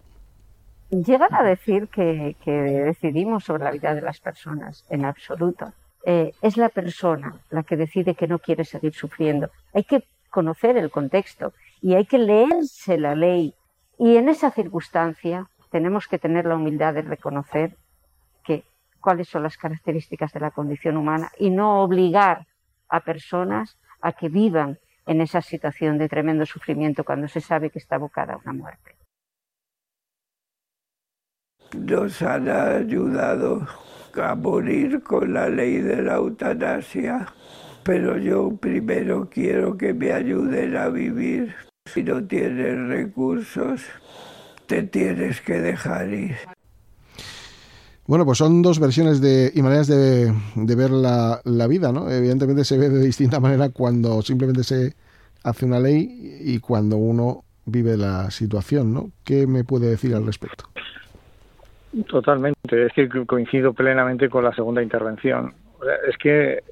I: Llegan a decir que, que decidimos sobre la vida de las personas, en absoluto. Eh, es la persona la que decide que no quiere seguir sufriendo. Hay que conocer el contexto y hay que leerse la ley, y en esa circunstancia tenemos que tener la humildad de reconocer que cuáles son las características de la condición humana y no obligar a personas a que vivan en esa situación de tremendo sufrimiento cuando se sabe que está abocada a una muerte.
J: Nos han ayudado a morir con la ley de la eutanasia, pero yo primero quiero que me ayuden a vivir. Si no tienes recursos, te tienes que dejar ir.
C: Bueno, pues son dos versiones de y maneras de, de ver la, la vida, ¿no? Evidentemente se ve de distinta manera cuando simplemente se hace una ley y cuando uno vive la situación, ¿no? ¿Qué me puede decir al respecto?
H: Totalmente, es que coincido plenamente con la segunda intervención. Es que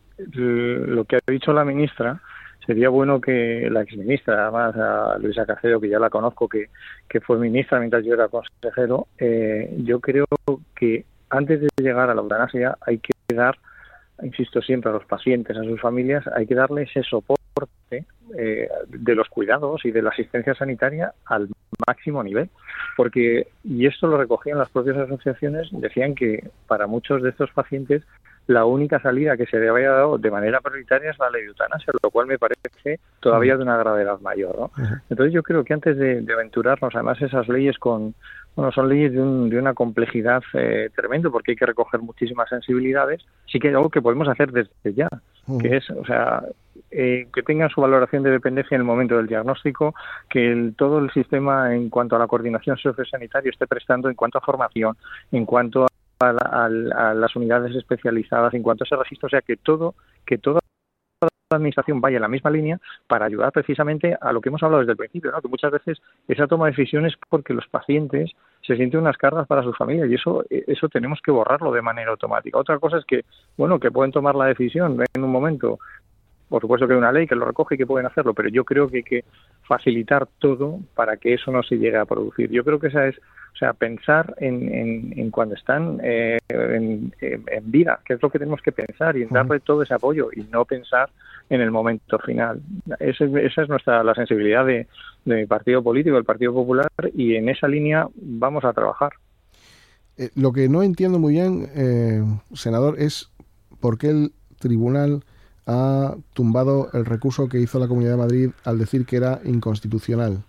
H: lo que ha dicho la ministra, sería bueno que la exministra, además a Luisa Cacedo, que ya la conozco, que, que fue ministra mientras yo era consejero, eh, yo creo que antes de llegar a la eutanasia hay que dar, insisto siempre, a los pacientes, a sus familias, hay que darles ese soporte eh, de los cuidados y de la asistencia sanitaria al máximo nivel, porque, y esto lo recogían las propias asociaciones, decían que para muchos de estos pacientes la única salida que se le había dado de manera prioritaria es la ley de eutanasia, lo cual me parece todavía de una gravedad mayor, ¿no? Uh-huh. Entonces yo creo que antes de, de aventurarnos, además esas leyes con, bueno, son leyes de, un, de una complejidad eh, tremenda, porque hay que recoger muchísimas sensibilidades, sí que hay algo que podemos hacer desde ya, uh-huh. que es, o sea, eh, que tengan su valoración de dependencia en el momento del diagnóstico, que el, todo el sistema en cuanto a la coordinación sociosanitaria esté prestando en cuanto a formación, en cuanto a A, la, a, a las unidades especializadas en cuanto a ese registro, o sea que todo, que toda la administración vaya en la misma línea para ayudar precisamente a lo que hemos hablado desde el principio, ¿no? Que muchas veces esa toma de decisiones porque los pacientes se sienten unas cargas para sus familias y eso, eso tenemos que borrarlo de manera automática. Otra cosa es que, bueno, que pueden tomar la decisión en un momento. Por supuesto que hay una ley que lo recoge y que pueden hacerlo, pero yo creo que hay que facilitar todo para que eso no se llegue a producir. Yo creo que esa es, o sea, pensar en, en, en cuando están eh, en, en vida, que es lo que tenemos que pensar y en darle todo ese apoyo y no pensar en el momento final. Esa, esa es nuestra la sensibilidad de, de mi partido político, el Partido Popular, y en esa línea vamos a trabajar.
C: Eh, lo que no entiendo muy bien, eh, senador, es por qué el tribunal ha tumbado el recurso que hizo la Comunidad de Madrid al decir que era inconstitucional.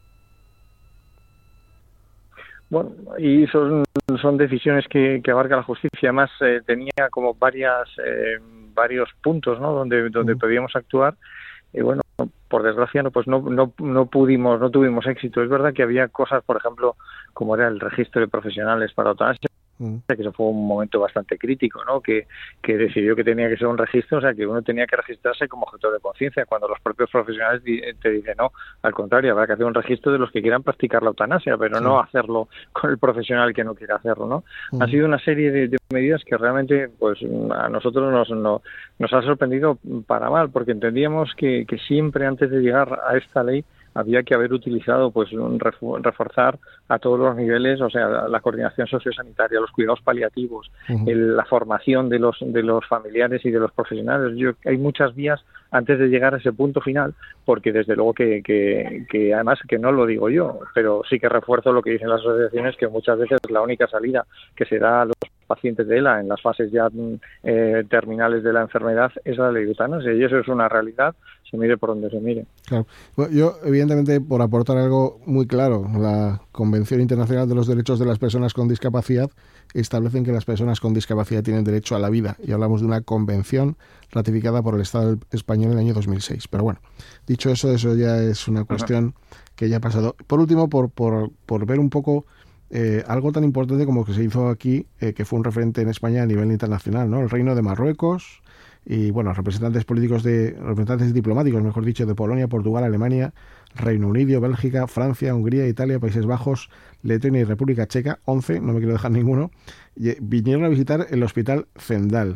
H: Bueno, y son, son decisiones que, que abarca la justicia. Además, eh, tenía como varias eh, varios puntos, ¿no? Donde donde uh-huh. podíamos actuar. Y bueno, por desgracia, no, pues no, no no pudimos, no tuvimos éxito. Es verdad que había cosas, por ejemplo, como era el registro de profesionales para eutanasia, que eso fue un momento bastante crítico, ¿no? Que, que decidió que tenía que ser un registro, o sea, que uno tenía que registrarse como objetor de conciencia, cuando los propios profesionales di- te dicen, no, al contrario, habrá que hacer un registro de los que quieran practicar la eutanasia, pero sí. no hacerlo con el profesional que no quiera hacerlo, ¿no? Uh-huh. Ha sido una serie de, de medidas que realmente, pues, a nosotros nos, no, nos ha sorprendido para mal, porque entendíamos que, que siempre antes de llegar a esta ley había que haber utilizado, pues, un reforzar a todos los niveles, o sea, la coordinación sociosanitaria, los cuidados paliativos, uh-huh. el, la formación de los de los familiares y de los profesionales. Yo, hay muchas vías antes de llegar a ese punto final, porque desde luego que, que, que además que no lo digo yo, pero sí que refuerzo lo que dicen las asociaciones, que muchas veces la única salida que se da a los pacientes de ELA en las fases ya eh, terminales de la enfermedad es la ley de eutanasia, y eso es una realidad, se mire por donde se mire.
C: Claro. Bueno, yo, evidentemente, por aportar algo muy claro, la Convención Internacional de los Derechos de las Personas con Discapacidad establecen que las personas con discapacidad tienen derecho a la vida, y hablamos de una convención ratificada por el Estado español en el año dos mil seis. Pero bueno, dicho eso, eso ya es una cuestión uh-huh. que ya ha pasado. Por último, por, por, por ver un poco Eh, algo tan importante como que se hizo aquí, eh, que fue un referente en España a nivel internacional, ¿no? El Reino de Marruecos y, bueno, representantes políticos de, representantes diplomáticos, mejor dicho, de Polonia, Portugal, Alemania, Reino Unido, Bélgica, Francia, Hungría, Italia, Países Bajos, Letonia y República Checa, once, no me quiero dejar ninguno, y, eh, vinieron a visitar el Hospital Zendal.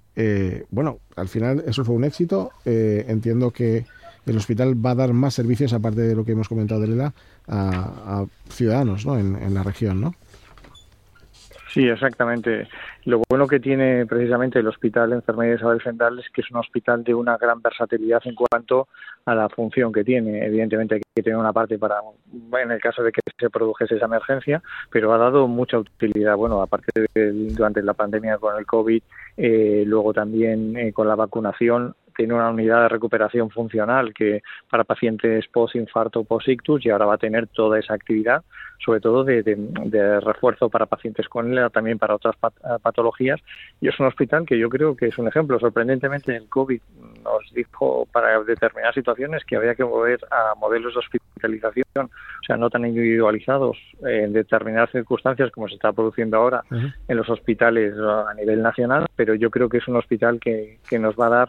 C: Eh, bueno, al final eso fue un éxito. Eh, entiendo que el hospital va a dar más servicios, aparte de lo que hemos comentado de Lela, a, a ciudadanos, ¿no? en, en la región, ¿no?
H: Sí, exactamente. Lo bueno que tiene precisamente el Hospital de Enfermería Isabel Zendal es que es un hospital de una gran versatilidad en cuanto a la función que tiene. Evidentemente hay que tener una parte para, en el caso de que se produjese esa emergencia, pero ha dado mucha utilidad. Bueno, aparte de, durante la pandemia con el COVID, eh, luego también eh, con la vacunación, tiene una unidad de recuperación funcional que para pacientes post-infarto, post-ictus, y ahora va a tener toda esa actividad, sobre todo de, de, de refuerzo para pacientes con él, también para otras pat- patologías. Y es un hospital que yo creo que es un ejemplo. Sorprendentemente, el COVID nos dijo para determinadas situaciones que había que mover a modelos de hospitalización, o sea, no tan individualizados en determinadas circunstancias como se está produciendo ahora uh-huh. en los hospitales a nivel nacional, pero yo creo que es un hospital que, que nos va a dar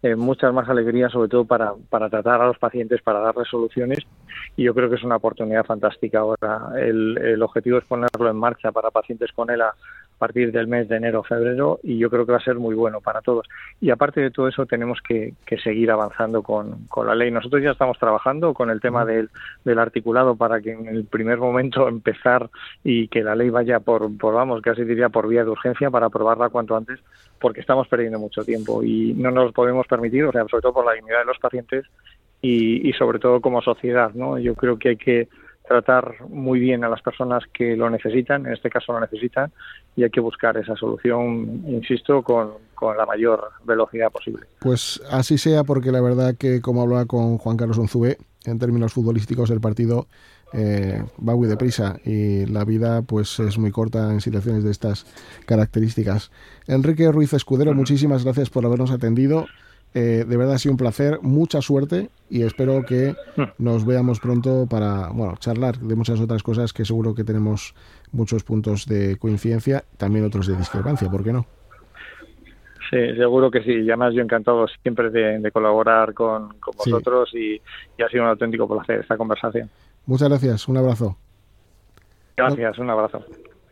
H: eh, muchas más alegrías, sobre todo para, para tratar a los pacientes, para darles soluciones, y yo creo que es una oportunidad fantástica ahora. El, el objetivo es ponerlo en marcha para pacientes con ELA a partir del mes de enero o febrero, y yo creo que va a ser muy bueno para todos. Y aparte de todo eso, tenemos que, que seguir avanzando con, con la ley. Nosotros ya estamos trabajando con el tema del, del articulado para que en el primer momento empezar y que la ley vaya por, por, vamos, casi diría por vía de urgencia para aprobarla cuanto antes, porque estamos perdiendo mucho tiempo y no nos lo podemos permitir, o sea, sobre todo por la dignidad de los pacientes y, y sobre todo como sociedad, ¿no? Yo creo que hay que tratar muy bien a las personas que lo necesitan, en este caso lo necesitan, y hay que buscar esa solución, insisto, con, con la mayor velocidad posible.
C: Pues así sea, porque la verdad que, como hablaba con Juan Carlos Unzúe, en términos futbolísticos el partido eh, va muy deprisa y la vida pues es muy corta en situaciones de estas características. Enrique Ruiz Escudero, uh-huh. muchísimas gracias por habernos atendido. Eh, de verdad ha sido un placer, mucha suerte y espero que nos veamos pronto para bueno charlar de muchas otras cosas que seguro que tenemos muchos puntos de coincidencia, también otros de discrepancia, ¿por qué no?
H: Sí, seguro que sí, y además yo encantado siempre de, de colaborar con, con vosotros sí. y, y ha sido un auténtico placer esta conversación.
C: Muchas gracias, un abrazo.
H: Gracias, un abrazo.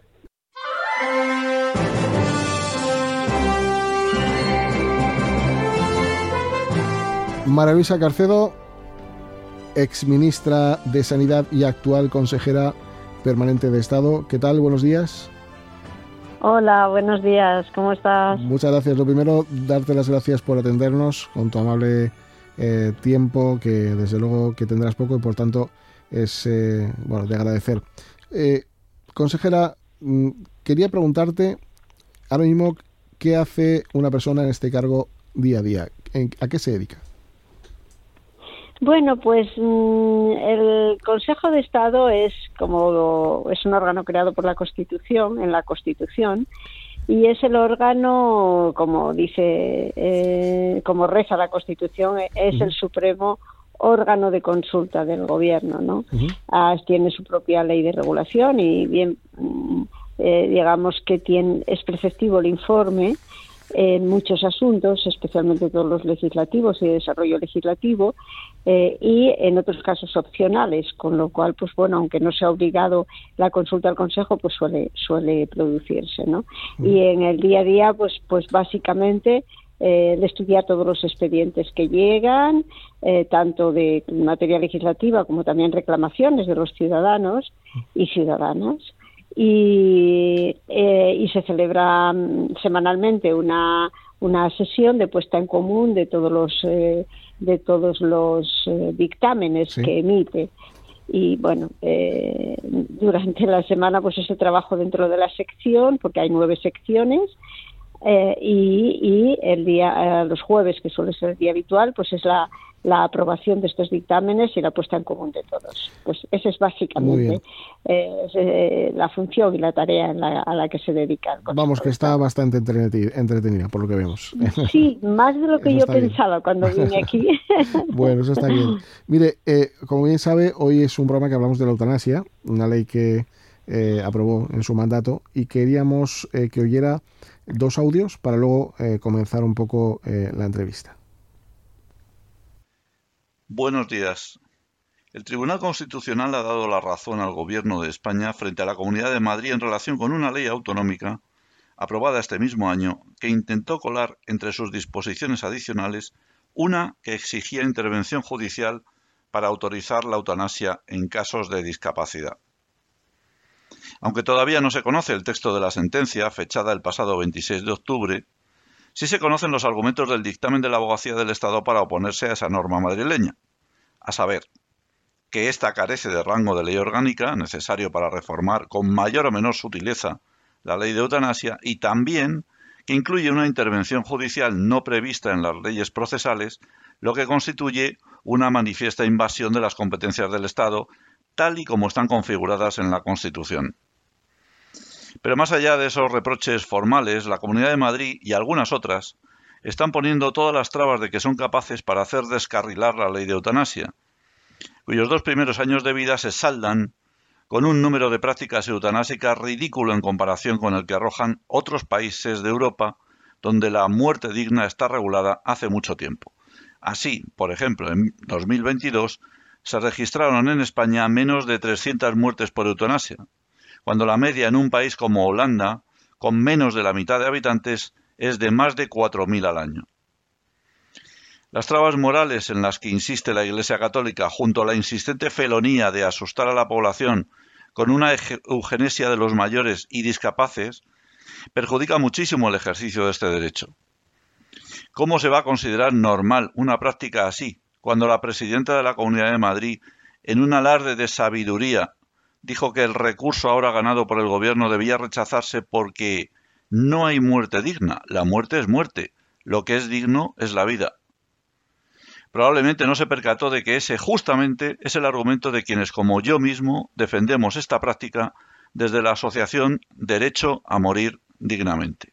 C: María Luisa Carcedo, exministra de Sanidad y actual consejera permanente de Estado. ¿Qué tal? Buenos días.
K: Hola, buenos días. ¿Cómo estás?
C: Muchas gracias. Lo primero, darte las gracias por atendernos con tu amable eh, tiempo, que desde luego que tendrás poco y por tanto es eh, bueno de agradecer. Eh, consejera, quería preguntarte ahora mismo qué hace una persona en este cargo día a día. ¿A qué se dedica?
K: Bueno, pues el Consejo de Estado es como es un órgano creado por la Constitución, en la Constitución, y es el órgano, como dice, eh, como reza la Constitución, es uh-huh. el supremo órgano de consulta del Gobierno, ¿no? Uh-huh. Ah, tiene su propia ley de regulación y bien, eh, digamos que tiene es preceptivo el informe en muchos asuntos, especialmente todos los legislativos y de desarrollo legislativo, eh, y en otros casos opcionales, con lo cual, pues bueno, aunque no sea obligado la consulta al Consejo, pues suele suele producirse, ¿no? Mm. Y en el día a día, pues pues básicamente eh, de estudiar todos los expedientes que llegan, eh, tanto de materia legislativa como también reclamaciones de los ciudadanos y ciudadanas. Y, eh, y se celebra um, semanalmente una una sesión de puesta en común de todos los eh, de todos los eh, dictámenes sí. que emite y bueno eh, durante la semana pues ese trabajo dentro de la sección, porque hay nueve secciones eh, y, y el día eh, los jueves, que suele ser el día habitual, pues es la la aprobación de estos dictámenes y la puesta en común de todos. Pues esa es básicamente eh, es, eh, la función y la tarea en la, a la que se dedica.
C: Vamos, que está bastante entretenida, entretenida, por lo que vemos.
K: Sí, más de lo que yo pensaba bien. Cuando vine aquí.
C: Bueno, eso está bien. Mire, eh, como bien sabe, hoy es un programa que hablamos de la eutanasia, una ley que eh, aprobó en su mandato, y queríamos eh, que oyera dos audios para luego eh, comenzar un poco eh, la entrevista.
L: Buenos días. El Tribunal Constitucional ha dado la razón al Gobierno de España frente a la Comunidad de Madrid en relación con una ley autonómica aprobada este mismo año que intentó colar entre sus disposiciones adicionales una que exigía intervención judicial para autorizar la eutanasia en casos de discapacidad. Aunque todavía no se conoce el texto de la sentencia, fechada el pasado veintiséis de octubre, sí se conocen los argumentos del dictamen de la Abogacía del Estado para oponerse a esa norma madrileña, a saber, que ésta carece de rango de ley orgánica, necesario para reformar con mayor o menor sutileza la ley de eutanasia, y también que incluye una intervención judicial no prevista en las leyes procesales, lo que constituye una manifiesta invasión de las competencias del Estado, tal y como están configuradas en la Constitución. Pero más allá de esos reproches formales, la Comunidad de Madrid y algunas otras están poniendo todas las trabas de que son capaces para hacer descarrilar la ley de eutanasia, cuyos dos primeros años de vida se saldan con un número de prácticas eutanásicas ridículo en comparación con el que arrojan otros países de Europa, donde la muerte digna está regulada hace mucho tiempo. Así, por ejemplo, en dos mil veintidós se registraron en España menos de trescientas muertes por eutanasia, cuando la media en un país como Holanda, con menos de la mitad de habitantes, es de más de cuatro mil al año. Las trabas morales en las que insiste la Iglesia Católica, junto a la insistente felonía de asustar a la población con una eugenesia de los mayores y discapaces, perjudica muchísimo el ejercicio de este derecho. ¿Cómo se va a considerar normal una práctica así, cuando la presidenta de la Comunidad de Madrid, en un alarde de sabiduría, dijo que el recurso ahora ganado por el gobierno debía rechazarse porque no hay muerte digna? La muerte es muerte, lo que es digno es la vida. Probablemente no se percató de que ese justamente es el argumento de quienes, como yo mismo, defendemos esta práctica desde la asociación Derecho a Morir Dignamente.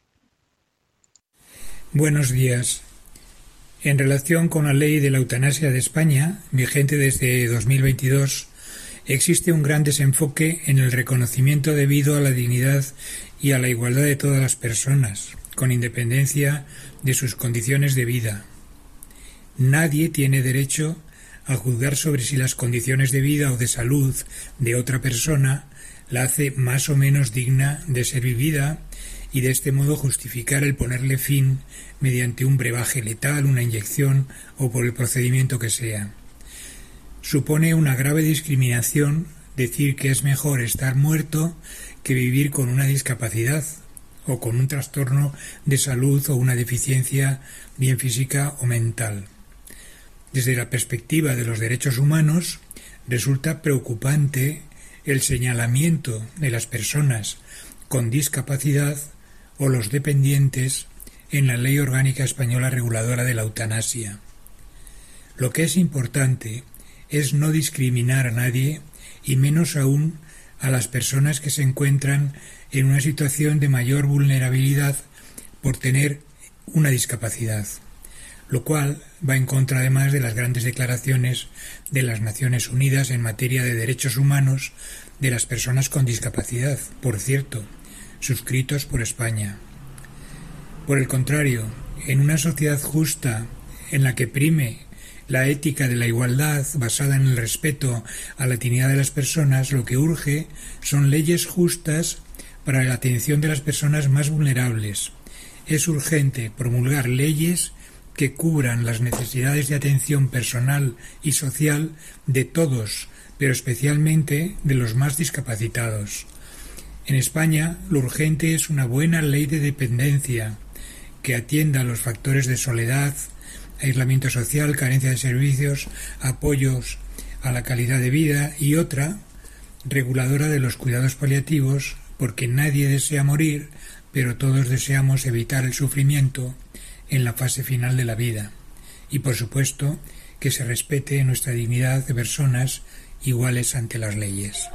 M: Buenos días. En relación con la ley de la eutanasia de España, vigente desde dos mil veintidós, existe un gran desenfoque en el reconocimiento debido a la dignidad y a la igualdad de todas las personas, con independencia de sus condiciones de vida. Nadie tiene derecho a juzgar sobre si las condiciones de vida o de salud de otra persona la hace más o menos digna de ser vivida y de este modo justificar el ponerle fin mediante un brebaje letal, una inyección o por el procedimiento que sea. Supone una grave discriminación decir que es mejor estar muerto que vivir con una discapacidad o con un trastorno de salud o una deficiencia bien física o mental. Desde la perspectiva de los derechos humanos, resulta preocupante el señalamiento de las personas con discapacidad o los dependientes en la Ley Orgánica Española Reguladora de la Eutanasia. Lo que es importante es no discriminar a nadie y menos aún a las personas que se encuentran en una situación de mayor vulnerabilidad por tener una discapacidad, lo cual va en contra además de las grandes declaraciones de las Naciones Unidas en materia de derechos humanos de las personas con discapacidad, por cierto, suscritos por España. Por el contrario, en una sociedad justa en la que prime la ética de la igualdad basada en el respeto a la dignidad de las personas, lo que urge son leyes justas para la atención de las personas más vulnerables. Es urgente promulgar leyes que cubran las necesidades de atención personal y social de todos, pero especialmente de los más discapacitados. En España, lo urgente es una buena ley de dependencia que atienda a los factores de soledad, aislamiento social, carencia de servicios, apoyos a la calidad de vida y otra, reguladora de los cuidados paliativos, porque nadie desea morir, pero todos deseamos evitar el sufrimiento en la fase final de la vida. Y, por supuesto, que se respete nuestra dignidad de personas iguales ante las leyes.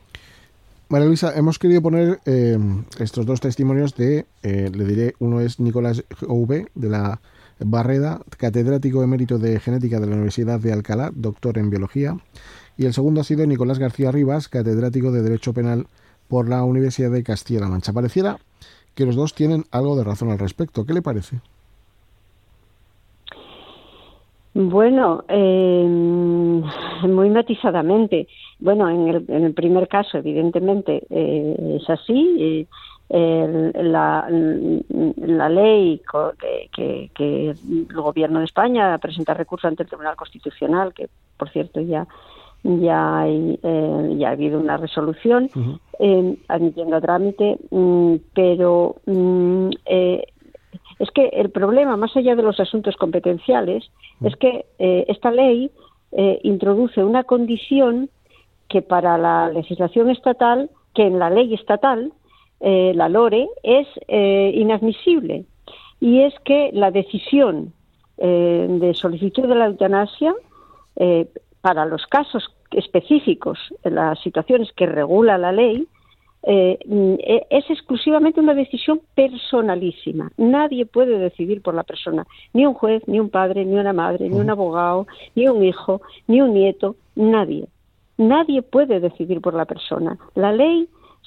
C: María Luisa, hemos querido poner eh, estos dos testimonios de, eh, le diré, uno es Nicolás V. de la Barreda, catedrático emérito de genética de la Universidad de Alcalá, doctor en biología, y el segundo ha sido Nicolás García Rivas, catedrático de Derecho Penal por la Universidad de Castilla-La Mancha. Pareciera que los dos tienen algo de razón al respecto. ¿Qué le parece?
K: Bueno, eh, muy matizadamente. Bueno, en el, en el primer caso, evidentemente, eh, es así. Eh, el, la, la ley que, que, que el Gobierno de España presenta recurso ante el Tribunal Constitucional, que, por cierto, ya ya, hay, eh, ya ha habido una resolución uh-huh. eh, admitiendo a trámite, mm, pero mm, eh, es que el problema, más allá de los asuntos competenciales, es que eh, esta ley eh, introduce una condición que para la legislación estatal, que en la ley estatal, eh, la LORE, es eh, inadmisible. Y es que la decisión eh, de solicitud de la eutanasia, eh, para los casos específicos, en las situaciones que regula la ley, Eh, es exclusivamente una decisión personalísima. Nadie puede decidir por la persona, ni un juez, ni un padre, ni una madre, ni un abogado, ni un hijo, ni un nieto, nadie. Nadie puede decidir por la persona. La ley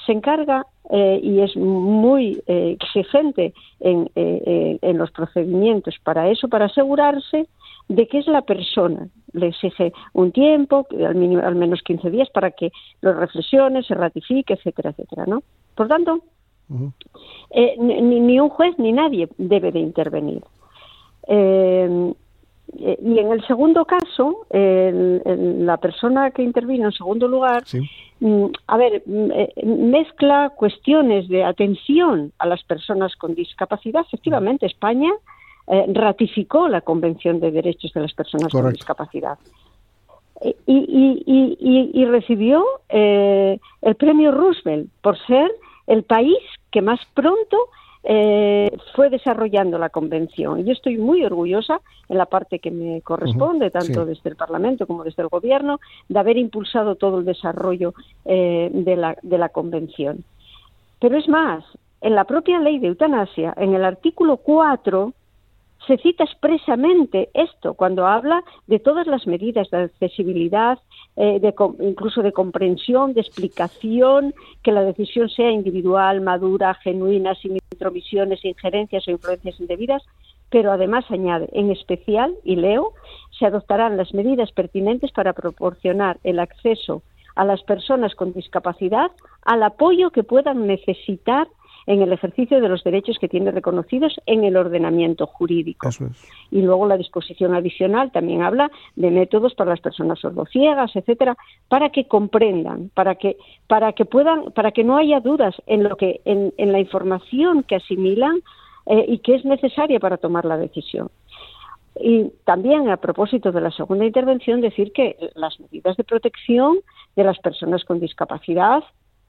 K: se encarga eh, y es muy eh, exigente en, eh, en los procedimientos para eso, para asegurarse de que es la persona. Le exige un tiempo, al, mínimo, al menos quince días, para que lo reflexione, se ratifique, etcétera, etcétera, ¿no? Por tanto, uh-huh. eh, ni, ni un juez ni nadie debe de intervenir. Eh, y en el segundo caso, el, el, la persona que intervino en segundo lugar, sí. a ver, mezcla cuestiones de atención a las personas con discapacidad. Efectivamente, España eh, ratificó la Convención de Derechos de las Personas Correcto. Con Discapacidad y, y, y, y, y recibió eh, el premio Roosevelt por ser el país que más pronto Eh, fue desarrollando la convención. Y yo estoy muy orgullosa en la parte que me corresponde, uh-huh. tanto sí. desde el Parlamento como desde el Gobierno, de haber impulsado todo el desarrollo eh, de, la, de la convención. Pero es más, en la propia ley de eutanasia, en el artículo cuatro, se cita expresamente esto, cuando habla de todas las medidas de accesibilidad, eh, de, incluso de comprensión, de explicación, que la decisión sea individual, madura, genuina, sin intromisiones, injerencias o influencias indebidas, pero además añade, en especial, y leo, se adoptarán las medidas pertinentes para proporcionar el acceso a las personas con discapacidad al apoyo que puedan necesitar en el ejercicio de los derechos que tiene reconocidos en el ordenamiento jurídico. Eso es. Y luego la disposición adicional también habla de métodos para las personas sordociegas, etcétera, para que comprendan, para que para que puedan, para que no haya dudas en lo que en, en la información que asimilan eh, y que es necesaria para tomar la decisión. Y también, a propósito de la segunda intervención, decir que las medidas de protección de las personas con discapacidad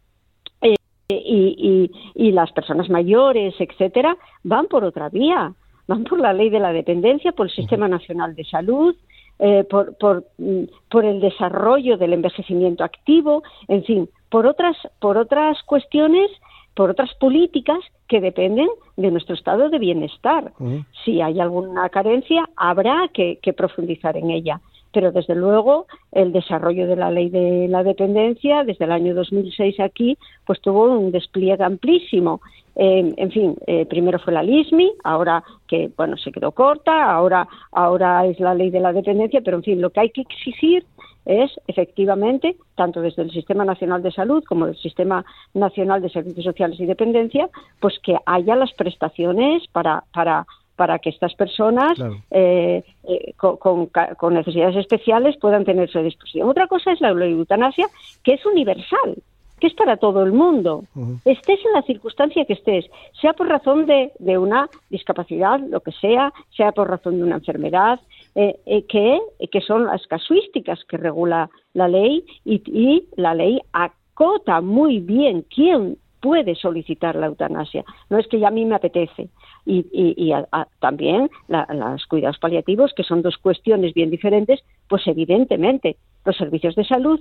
K: Y, y, y las personas mayores, etcétera, van por otra vía, van por la ley de la dependencia, por el Sistema Nacional de Salud, eh, por, por, por el desarrollo del envejecimiento activo, en fin, por otras, por otras cuestiones, por otras políticas que dependen de nuestro estado de bienestar. Uh-huh. Si hay alguna carencia, habrá que, que profundizar en ella. Pero desde luego el desarrollo de la ley de la dependencia desde el año dos mil seis aquí pues tuvo un despliegue amplísimo. Eh, en fin, eh, primero fue la L I S M I, ahora que bueno se quedó corta, ahora ahora es la ley de la dependencia, pero en fin, lo que hay que exigir es efectivamente, tanto desde el Sistema Nacional de Salud como del Sistema Nacional de Servicios Sociales y Dependencia, pues que haya las prestaciones para para para que estas personas claro. eh, eh, con, con, con necesidades especiales puedan tener su disposición. Otra cosa es la eutanasia, que es universal, que es para todo el mundo. Uh-huh. Estés en la circunstancia que estés, sea por razón de, de una discapacidad, lo que sea, sea por razón de una enfermedad, eh, eh, que, que son las casuísticas que regula la ley y, y la ley acota muy bien quién puede solicitar la eutanasia. No es que ya a mí me apetece. Y, y, y a, a, también la, los cuidados paliativos, que son dos cuestiones bien diferentes, pues evidentemente los servicios de salud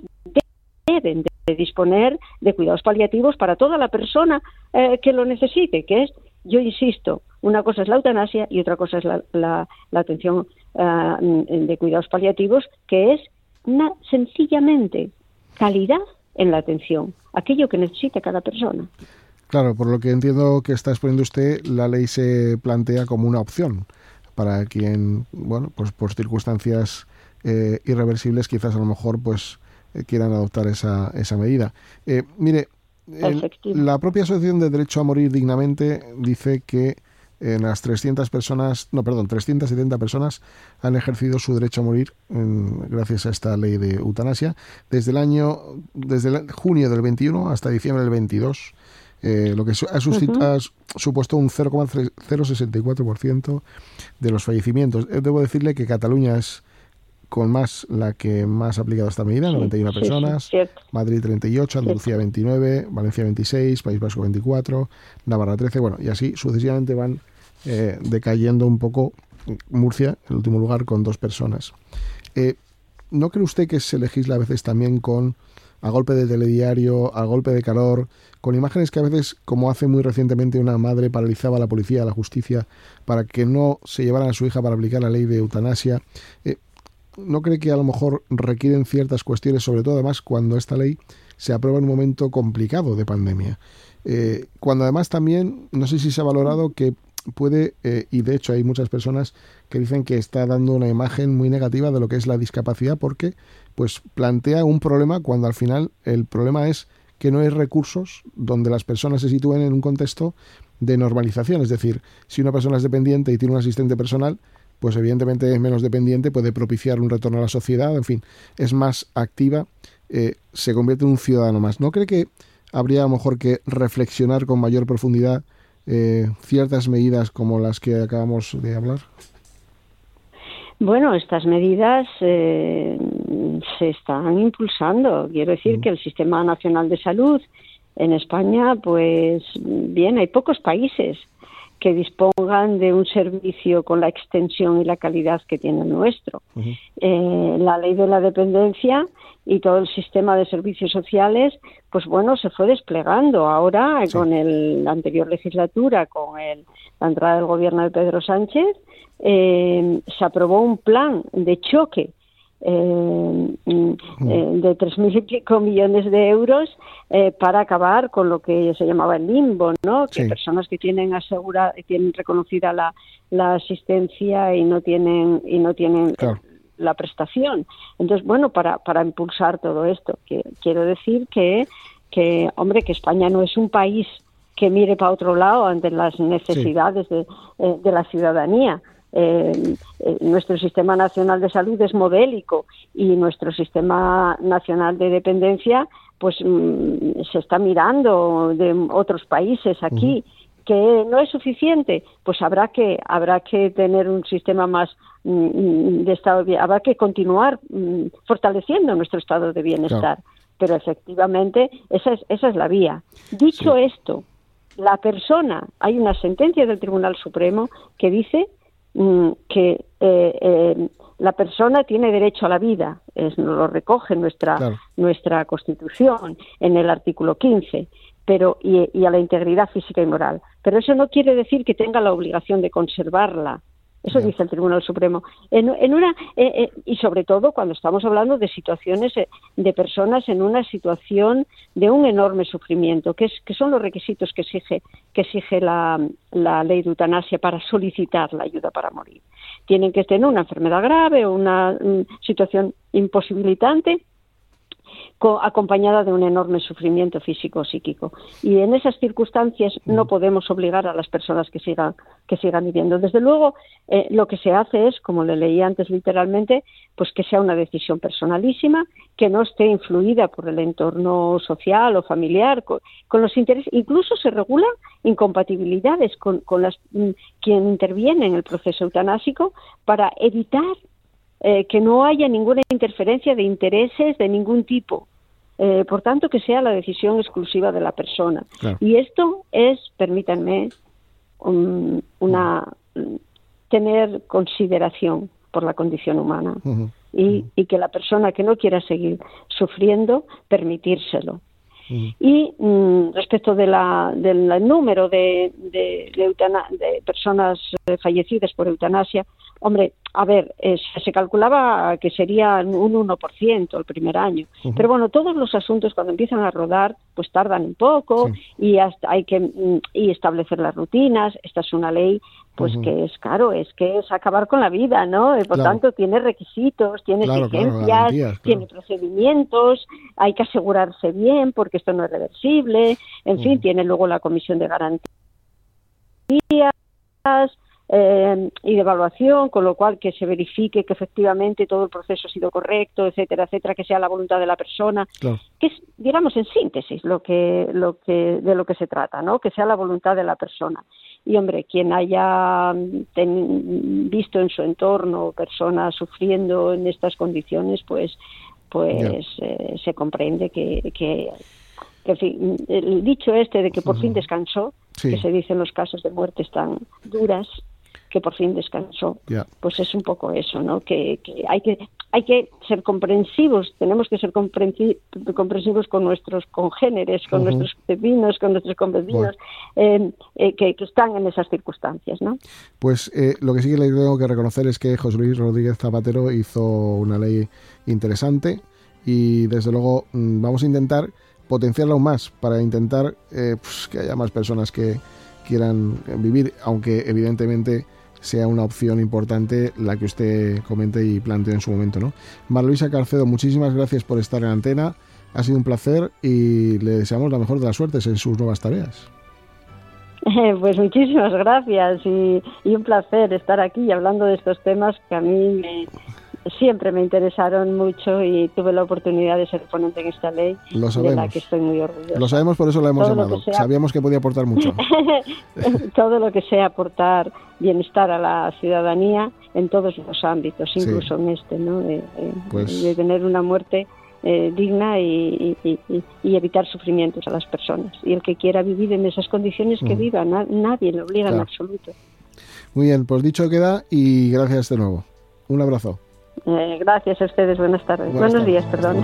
K: deben de, de disponer de cuidados paliativos para toda la persona eh, que lo necesite, que es, yo insisto, una cosa es la eutanasia y otra cosa es la, la, la atención uh, de cuidados paliativos, que es una, sencillamente calidad en la atención, aquello que necesita cada persona.
C: Claro, por lo que entiendo que está exponiendo usted, la ley se plantea como una opción para quien, bueno, pues por circunstancias eh, irreversibles quizás a lo mejor pues eh, quieran adoptar esa, esa medida. Eh, mire, el, la propia Asociación de Derecho a Morir Dignamente dice que en las trescientas personas, no, perdón, trescientas setenta personas han ejercido su derecho a morir en, gracias a esta ley de eutanasia desde el año, desde el junio del veintiuno hasta diciembre del veintidós. Eh, lo que ha, uh-huh. ha supuesto un cero coma cero sesenta y cuatro por ciento de los fallecimientos. Debo decirle que Cataluña es con más la que más ha aplicado esta medida, sí, noventa y una sí, personas, sí, Madrid treinta y ocho, Andalucía veintinueve, Valencia veintiséis, País Vasco veinticuatro, Navarra trece, bueno, y así sucesivamente van eh, decayendo un poco. Murcia, en último lugar, con dos personas. Eh, ¿No cree usted que se legisla a veces también con a golpe de telediario, a golpe de calor, con imágenes que a veces, como hace muy recientemente una madre, paralizaba a la policía, a la justicia, para que no se llevaran a su hija para aplicar la ley de eutanasia? Eh, ¿No cree que a lo mejor requieren ciertas cuestiones, sobre todo además cuando esta ley se aprueba en un momento complicado de pandemia. Eh, cuando además también, no sé si se ha valorado que puede, eh, y de hecho hay muchas personas que dicen que está dando una imagen muy negativa de lo que es la discapacidad, porque pues plantea un problema cuando al final el problema es que no hay recursos donde las personas se sitúen en un contexto de normalización. Es decir, si una persona es dependiente y tiene un asistente personal, pues evidentemente es menos dependiente, puede propiciar un retorno a la sociedad, en fin, es más activa, eh, se convierte en un ciudadano más. ¿No cree que habría a lo mejor que reflexionar con mayor profundidad eh, ciertas medidas como las que acabamos de hablar?
K: Bueno, estas medidas eh, se están impulsando. Quiero decir mm. que el Sistema Nacional de Salud en España, pues bien, hay pocos países que dispongan de un servicio con la extensión y la calidad que tiene el nuestro. Uh-huh. Eh, la ley de la dependencia y todo el sistema de servicios sociales, pues bueno, se fue desplegando. Ahora, sí. con el, la anterior legislatura, con el, la entrada del gobierno de Pedro Sánchez, eh, se aprobó un plan de choque eh, eh, de tres mil y pico millones de euros eh, para acabar con lo que se llamaba el limbo, ¿no? Que sí. personas que tienen asegurada, tienen reconocida la, la asistencia y no tienen y no tienen claro. la prestación. Entonces, bueno, para para impulsar todo esto, que quiero decir que que hombre, que España no es un país que mire para otro lado ante las necesidades sí. de, eh, de la ciudadanía. Eh, eh, nuestro sistema nacional de salud es modélico y nuestro sistema nacional de dependencia pues mm, se está mirando de otros países aquí. Uh-huh. ¿Que no es suficiente? Pues habrá que habrá que tener un sistema más mm, de estado de bienestar, habrá que continuar mm, fortaleciendo nuestro estado de bienestar. Claro. Pero efectivamente esa es esa es la vía. Dicho sí. esto, la persona, hay una sentencia del Tribunal Supremo que dice que eh, eh, la persona tiene derecho a la vida, es, nos lo recoge nuestra claro. nuestra Constitución en el artículo quince, pero y, y a la integridad física y moral. Pero eso no quiere decir que tenga la obligación de conservarla. Eso yeah. dice el Tribunal Supremo. En, en una eh, eh, y sobre todo cuando estamos hablando de situaciones eh, de personas en una situación de un enorme sufrimiento, que es que son los requisitos que exige que exige la, la ley de eutanasia para solicitar la ayuda para morir. Tienen que tener una enfermedad grave o una um, situación imposibilitante, acompañada de un enorme sufrimiento físico o psíquico. Y en esas circunstancias no podemos obligar a las personas que sigan que sigan viviendo. Desde luego, eh, lo que se hace es, como le leí antes literalmente, pues que sea una decisión personalísima, que no esté influida por el entorno social o familiar, con, con los intereses. Incluso se regulan incompatibilidades con, con las quien interviene en el proceso eutanásico para evitar eh, que no haya ninguna interferencia de intereses de ningún tipo. Eh, por tanto, que sea la decisión exclusiva de la persona. Claro. Y esto es, permítanme, un, una tener consideración por la condición humana. Uh-huh. y, y que la persona que no quiera seguir sufriendo, permitírselo. Uh-huh. Y mm, respecto de la, del número de, de, de, eutana, de personas eh, fallecidas por eutanasia, hombre, a ver, eh, se calculaba que sería un uno por ciento el primer año, uh-huh. pero bueno, todos los asuntos cuando empiezan a rodar, pues tardan un poco, sí. y hasta hay que mm, y establecer las rutinas. Esta es una ley, pues uh-huh. que es claro, es que es acabar con la vida, ¿no? Por claro. tanto, tiene requisitos, tiene claro, exigencias, claro, claro. tiene procedimientos, hay que asegurarse bien porque esto no es reversible, en uh-huh. fin, tiene luego la comisión de garantías eh, y de evaluación, con lo cual que se verifique que efectivamente todo el proceso ha sido correcto, etcétera, etcétera, que sea la voluntad de la persona, claro. que es, digamos, en síntesis lo que, lo que, de lo que se trata, ¿no? Que sea la voluntad de la persona. Y hombre, quien haya ten, visto en su entorno personas sufriendo en estas condiciones, pues, pues eh, se comprende que, que, que en fin, el dicho este de que por uh-huh. fin descansó, sí. que se dice en los casos de muertes tan duras, que por fin descansó, yeah. pues es un poco eso, ¿no? Que, que hay que hay que ser comprensivos, tenemos que ser comprensi- comprensivos con nuestros congéneres, con uh-huh. nuestros vecinos, con nuestros convecinos, bueno. eh, eh, que, que están en esas circunstancias, ¿no?
C: Pues eh, lo que sí que le tengo que reconocer es que José Luis Rodríguez Zapatero hizo una ley interesante y desde luego vamos a intentar potenciarlo aún más para intentar eh, pues, que haya más personas que quieran vivir, aunque evidentemente sea una opción importante la que usted comente y planteó en su momento, ¿no? María Luisa Carcedo, muchísimas gracias por estar en antena, ha sido un placer y le deseamos la mejor de las suertes en sus nuevas tareas.
K: Pues muchísimas gracias y, y un placer estar aquí hablando de estos temas que a mí me, siempre me interesaron mucho y tuve la oportunidad de ser ponente en esta ley,
C: Lo sabemos.
K: de la que estoy muy orgullosa.
C: Lo sabemos, por eso la hemos
K: Todo
C: llamado.
K: que sea...
C: Sabíamos que podía aportar mucho.
K: Todo lo que sea aportar bienestar a la ciudadanía en todos los ámbitos, incluso sí. en este, ¿no? De, de, pues... de tener una muerte Eh, digna y, y, y, y evitar sufrimientos a las personas. Y el que quiera vivir en esas condiciones, que mm. viva. Na- nadie le obliga claro. en absoluto.
C: Muy bien, pues dicho queda y gracias de nuevo. Un abrazo.
K: Eh, gracias a ustedes. Buenas tardes. Buenas Buenos tardes. días, perdón.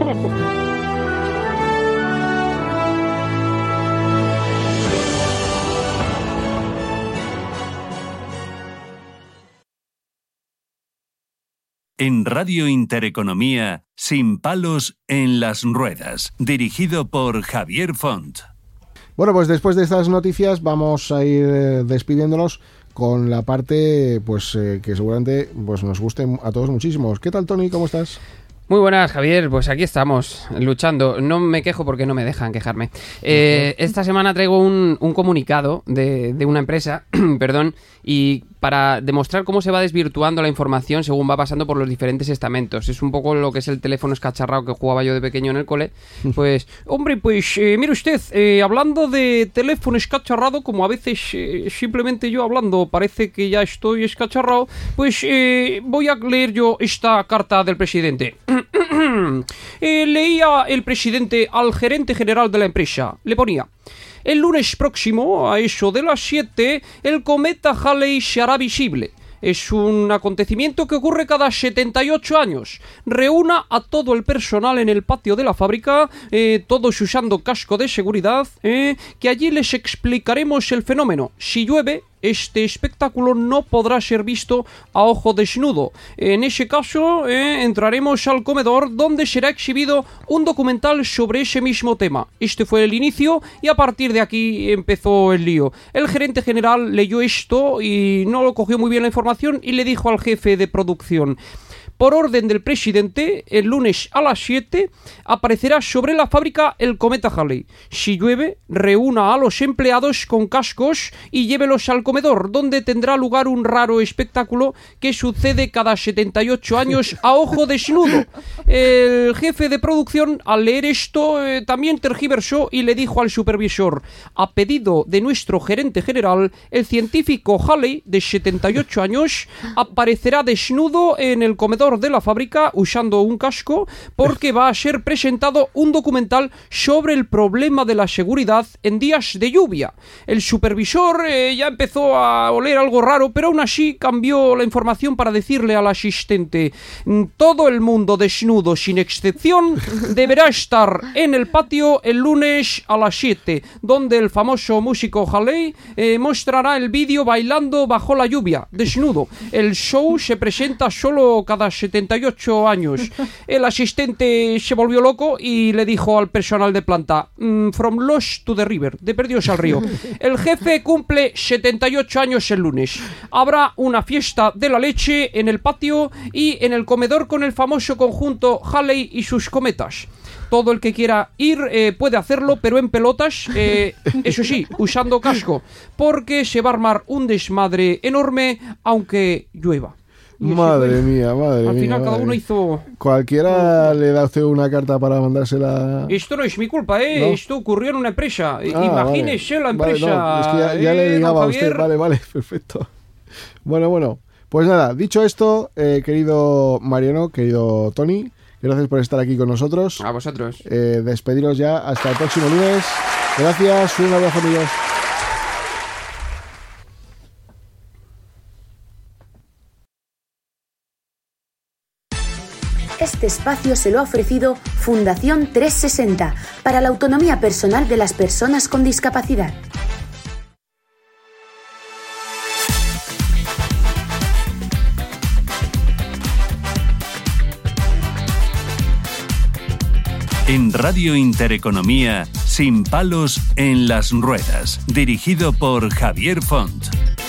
B: En Radio Intereconomía, Sin palos en las ruedas, dirigido por Javier Font.
C: Bueno, pues después de estas noticias vamos a ir eh, despidiéndonos con la parte pues eh, que seguramente pues nos guste a todos muchísimo. ¿Qué tal, Tony? ¿Cómo estás?
N: Muy buenas, Javier. Pues aquí estamos, luchando. No me quejo porque no me dejan quejarme. Eh, esta semana traigo un, un comunicado de, de una empresa, perdón, y para demostrar cómo se va desvirtuando la información según va pasando por los diferentes estamentos. Es un poco lo que es el teléfono escacharrado que jugaba yo de pequeño en el cole. Pues, hombre, pues, eh, mire usted, eh, hablando de teléfono escacharrado, como a veces eh, simplemente yo hablando parece que ya estoy escacharrado, pues eh, voy a leer yo esta carta del presidente. eh, leía el presidente al gerente general de la empresa. Le ponía: el lunes próximo, a eso de las siete, el cometa Halley se hará visible. Es un acontecimiento que ocurre cada setenta y ocho años. Reúna a todo el personal en el patio de la fábrica, eh, todos usando casco de seguridad, eh, que allí les explicaremos el fenómeno. Si llueve, este espectáculo no podrá ser visto a ojo desnudo. En ese caso, eh, entraremos al comedor donde será exhibido un documental sobre ese mismo tema. Este fue el inicio y a partir de aquí empezó el lío. El gerente general leyó esto y no lo cogió muy bien la información y le dijo al jefe de producción: por orden del presidente, el lunes a las siete aparecerá sobre la fábrica el cometa Halley. Si llueve, reúna a los empleados con cascos y llévelos al comedor, donde tendrá lugar un raro espectáculo que sucede cada setenta y ocho años a ojo desnudo. El jefe de producción, al leer esto, eh, también tergiversó y le dijo al supervisor: a pedido de nuestro gerente general, el científico Halley, de setenta y ocho años, aparecerá desnudo en el comedor de la fábrica usando un casco, porque va a ser presentado un documental sobre el problema de la seguridad en días de lluvia. El supervisor eh, ya empezó a oler algo raro, pero aún así cambió la información para decirle al asistente: todo el mundo desnudo sin excepción deberá estar en el patio el lunes a las siete, donde el famoso músico Halley eh, mostrará el vídeo bailando bajo la lluvia, desnudo. El show se presenta solo cada setenta y ocho años. El asistente se volvió loco y le dijo al personal de planta: from Lost to the river, de perdidos al río. El jefe cumple setenta y ocho años el lunes. Habrá una fiesta de la leche en el patio y en el comedor con el famoso conjunto Halley y sus cometas. Todo el que quiera ir eh, puede hacerlo, pero en pelotas, eh, eso sí, usando casco, porque se va a armar un desmadre enorme aunque llueva.
C: Madre mía, madre mía.
N: Al final
C: madre
N: cada uno
C: mía.
N: hizo...
C: Cualquiera le da a usted una carta para mandársela...
N: Esto no es mi culpa, ¿eh? ¿No? Esto ocurrió en una empresa. Ah, Imagínese vale. la empresa.
C: Vale, no, es que ya, ya eh, le ligaba a usted. Vale, vale, perfecto. Bueno, bueno. Pues nada, dicho esto, eh, querido Mariano, querido Tony, gracias por estar aquí con nosotros.
N: A vosotros.
C: Eh, despediros ya hasta el próximo lunes. Gracias, un abrazo, amigos.
A: Este espacio se lo ha ofrecido Fundación trescientos sesenta para la autonomía personal de las personas con discapacidad.
B: En Radio Intereconomía, Sin palos en las ruedas, dirigido por Javier Font.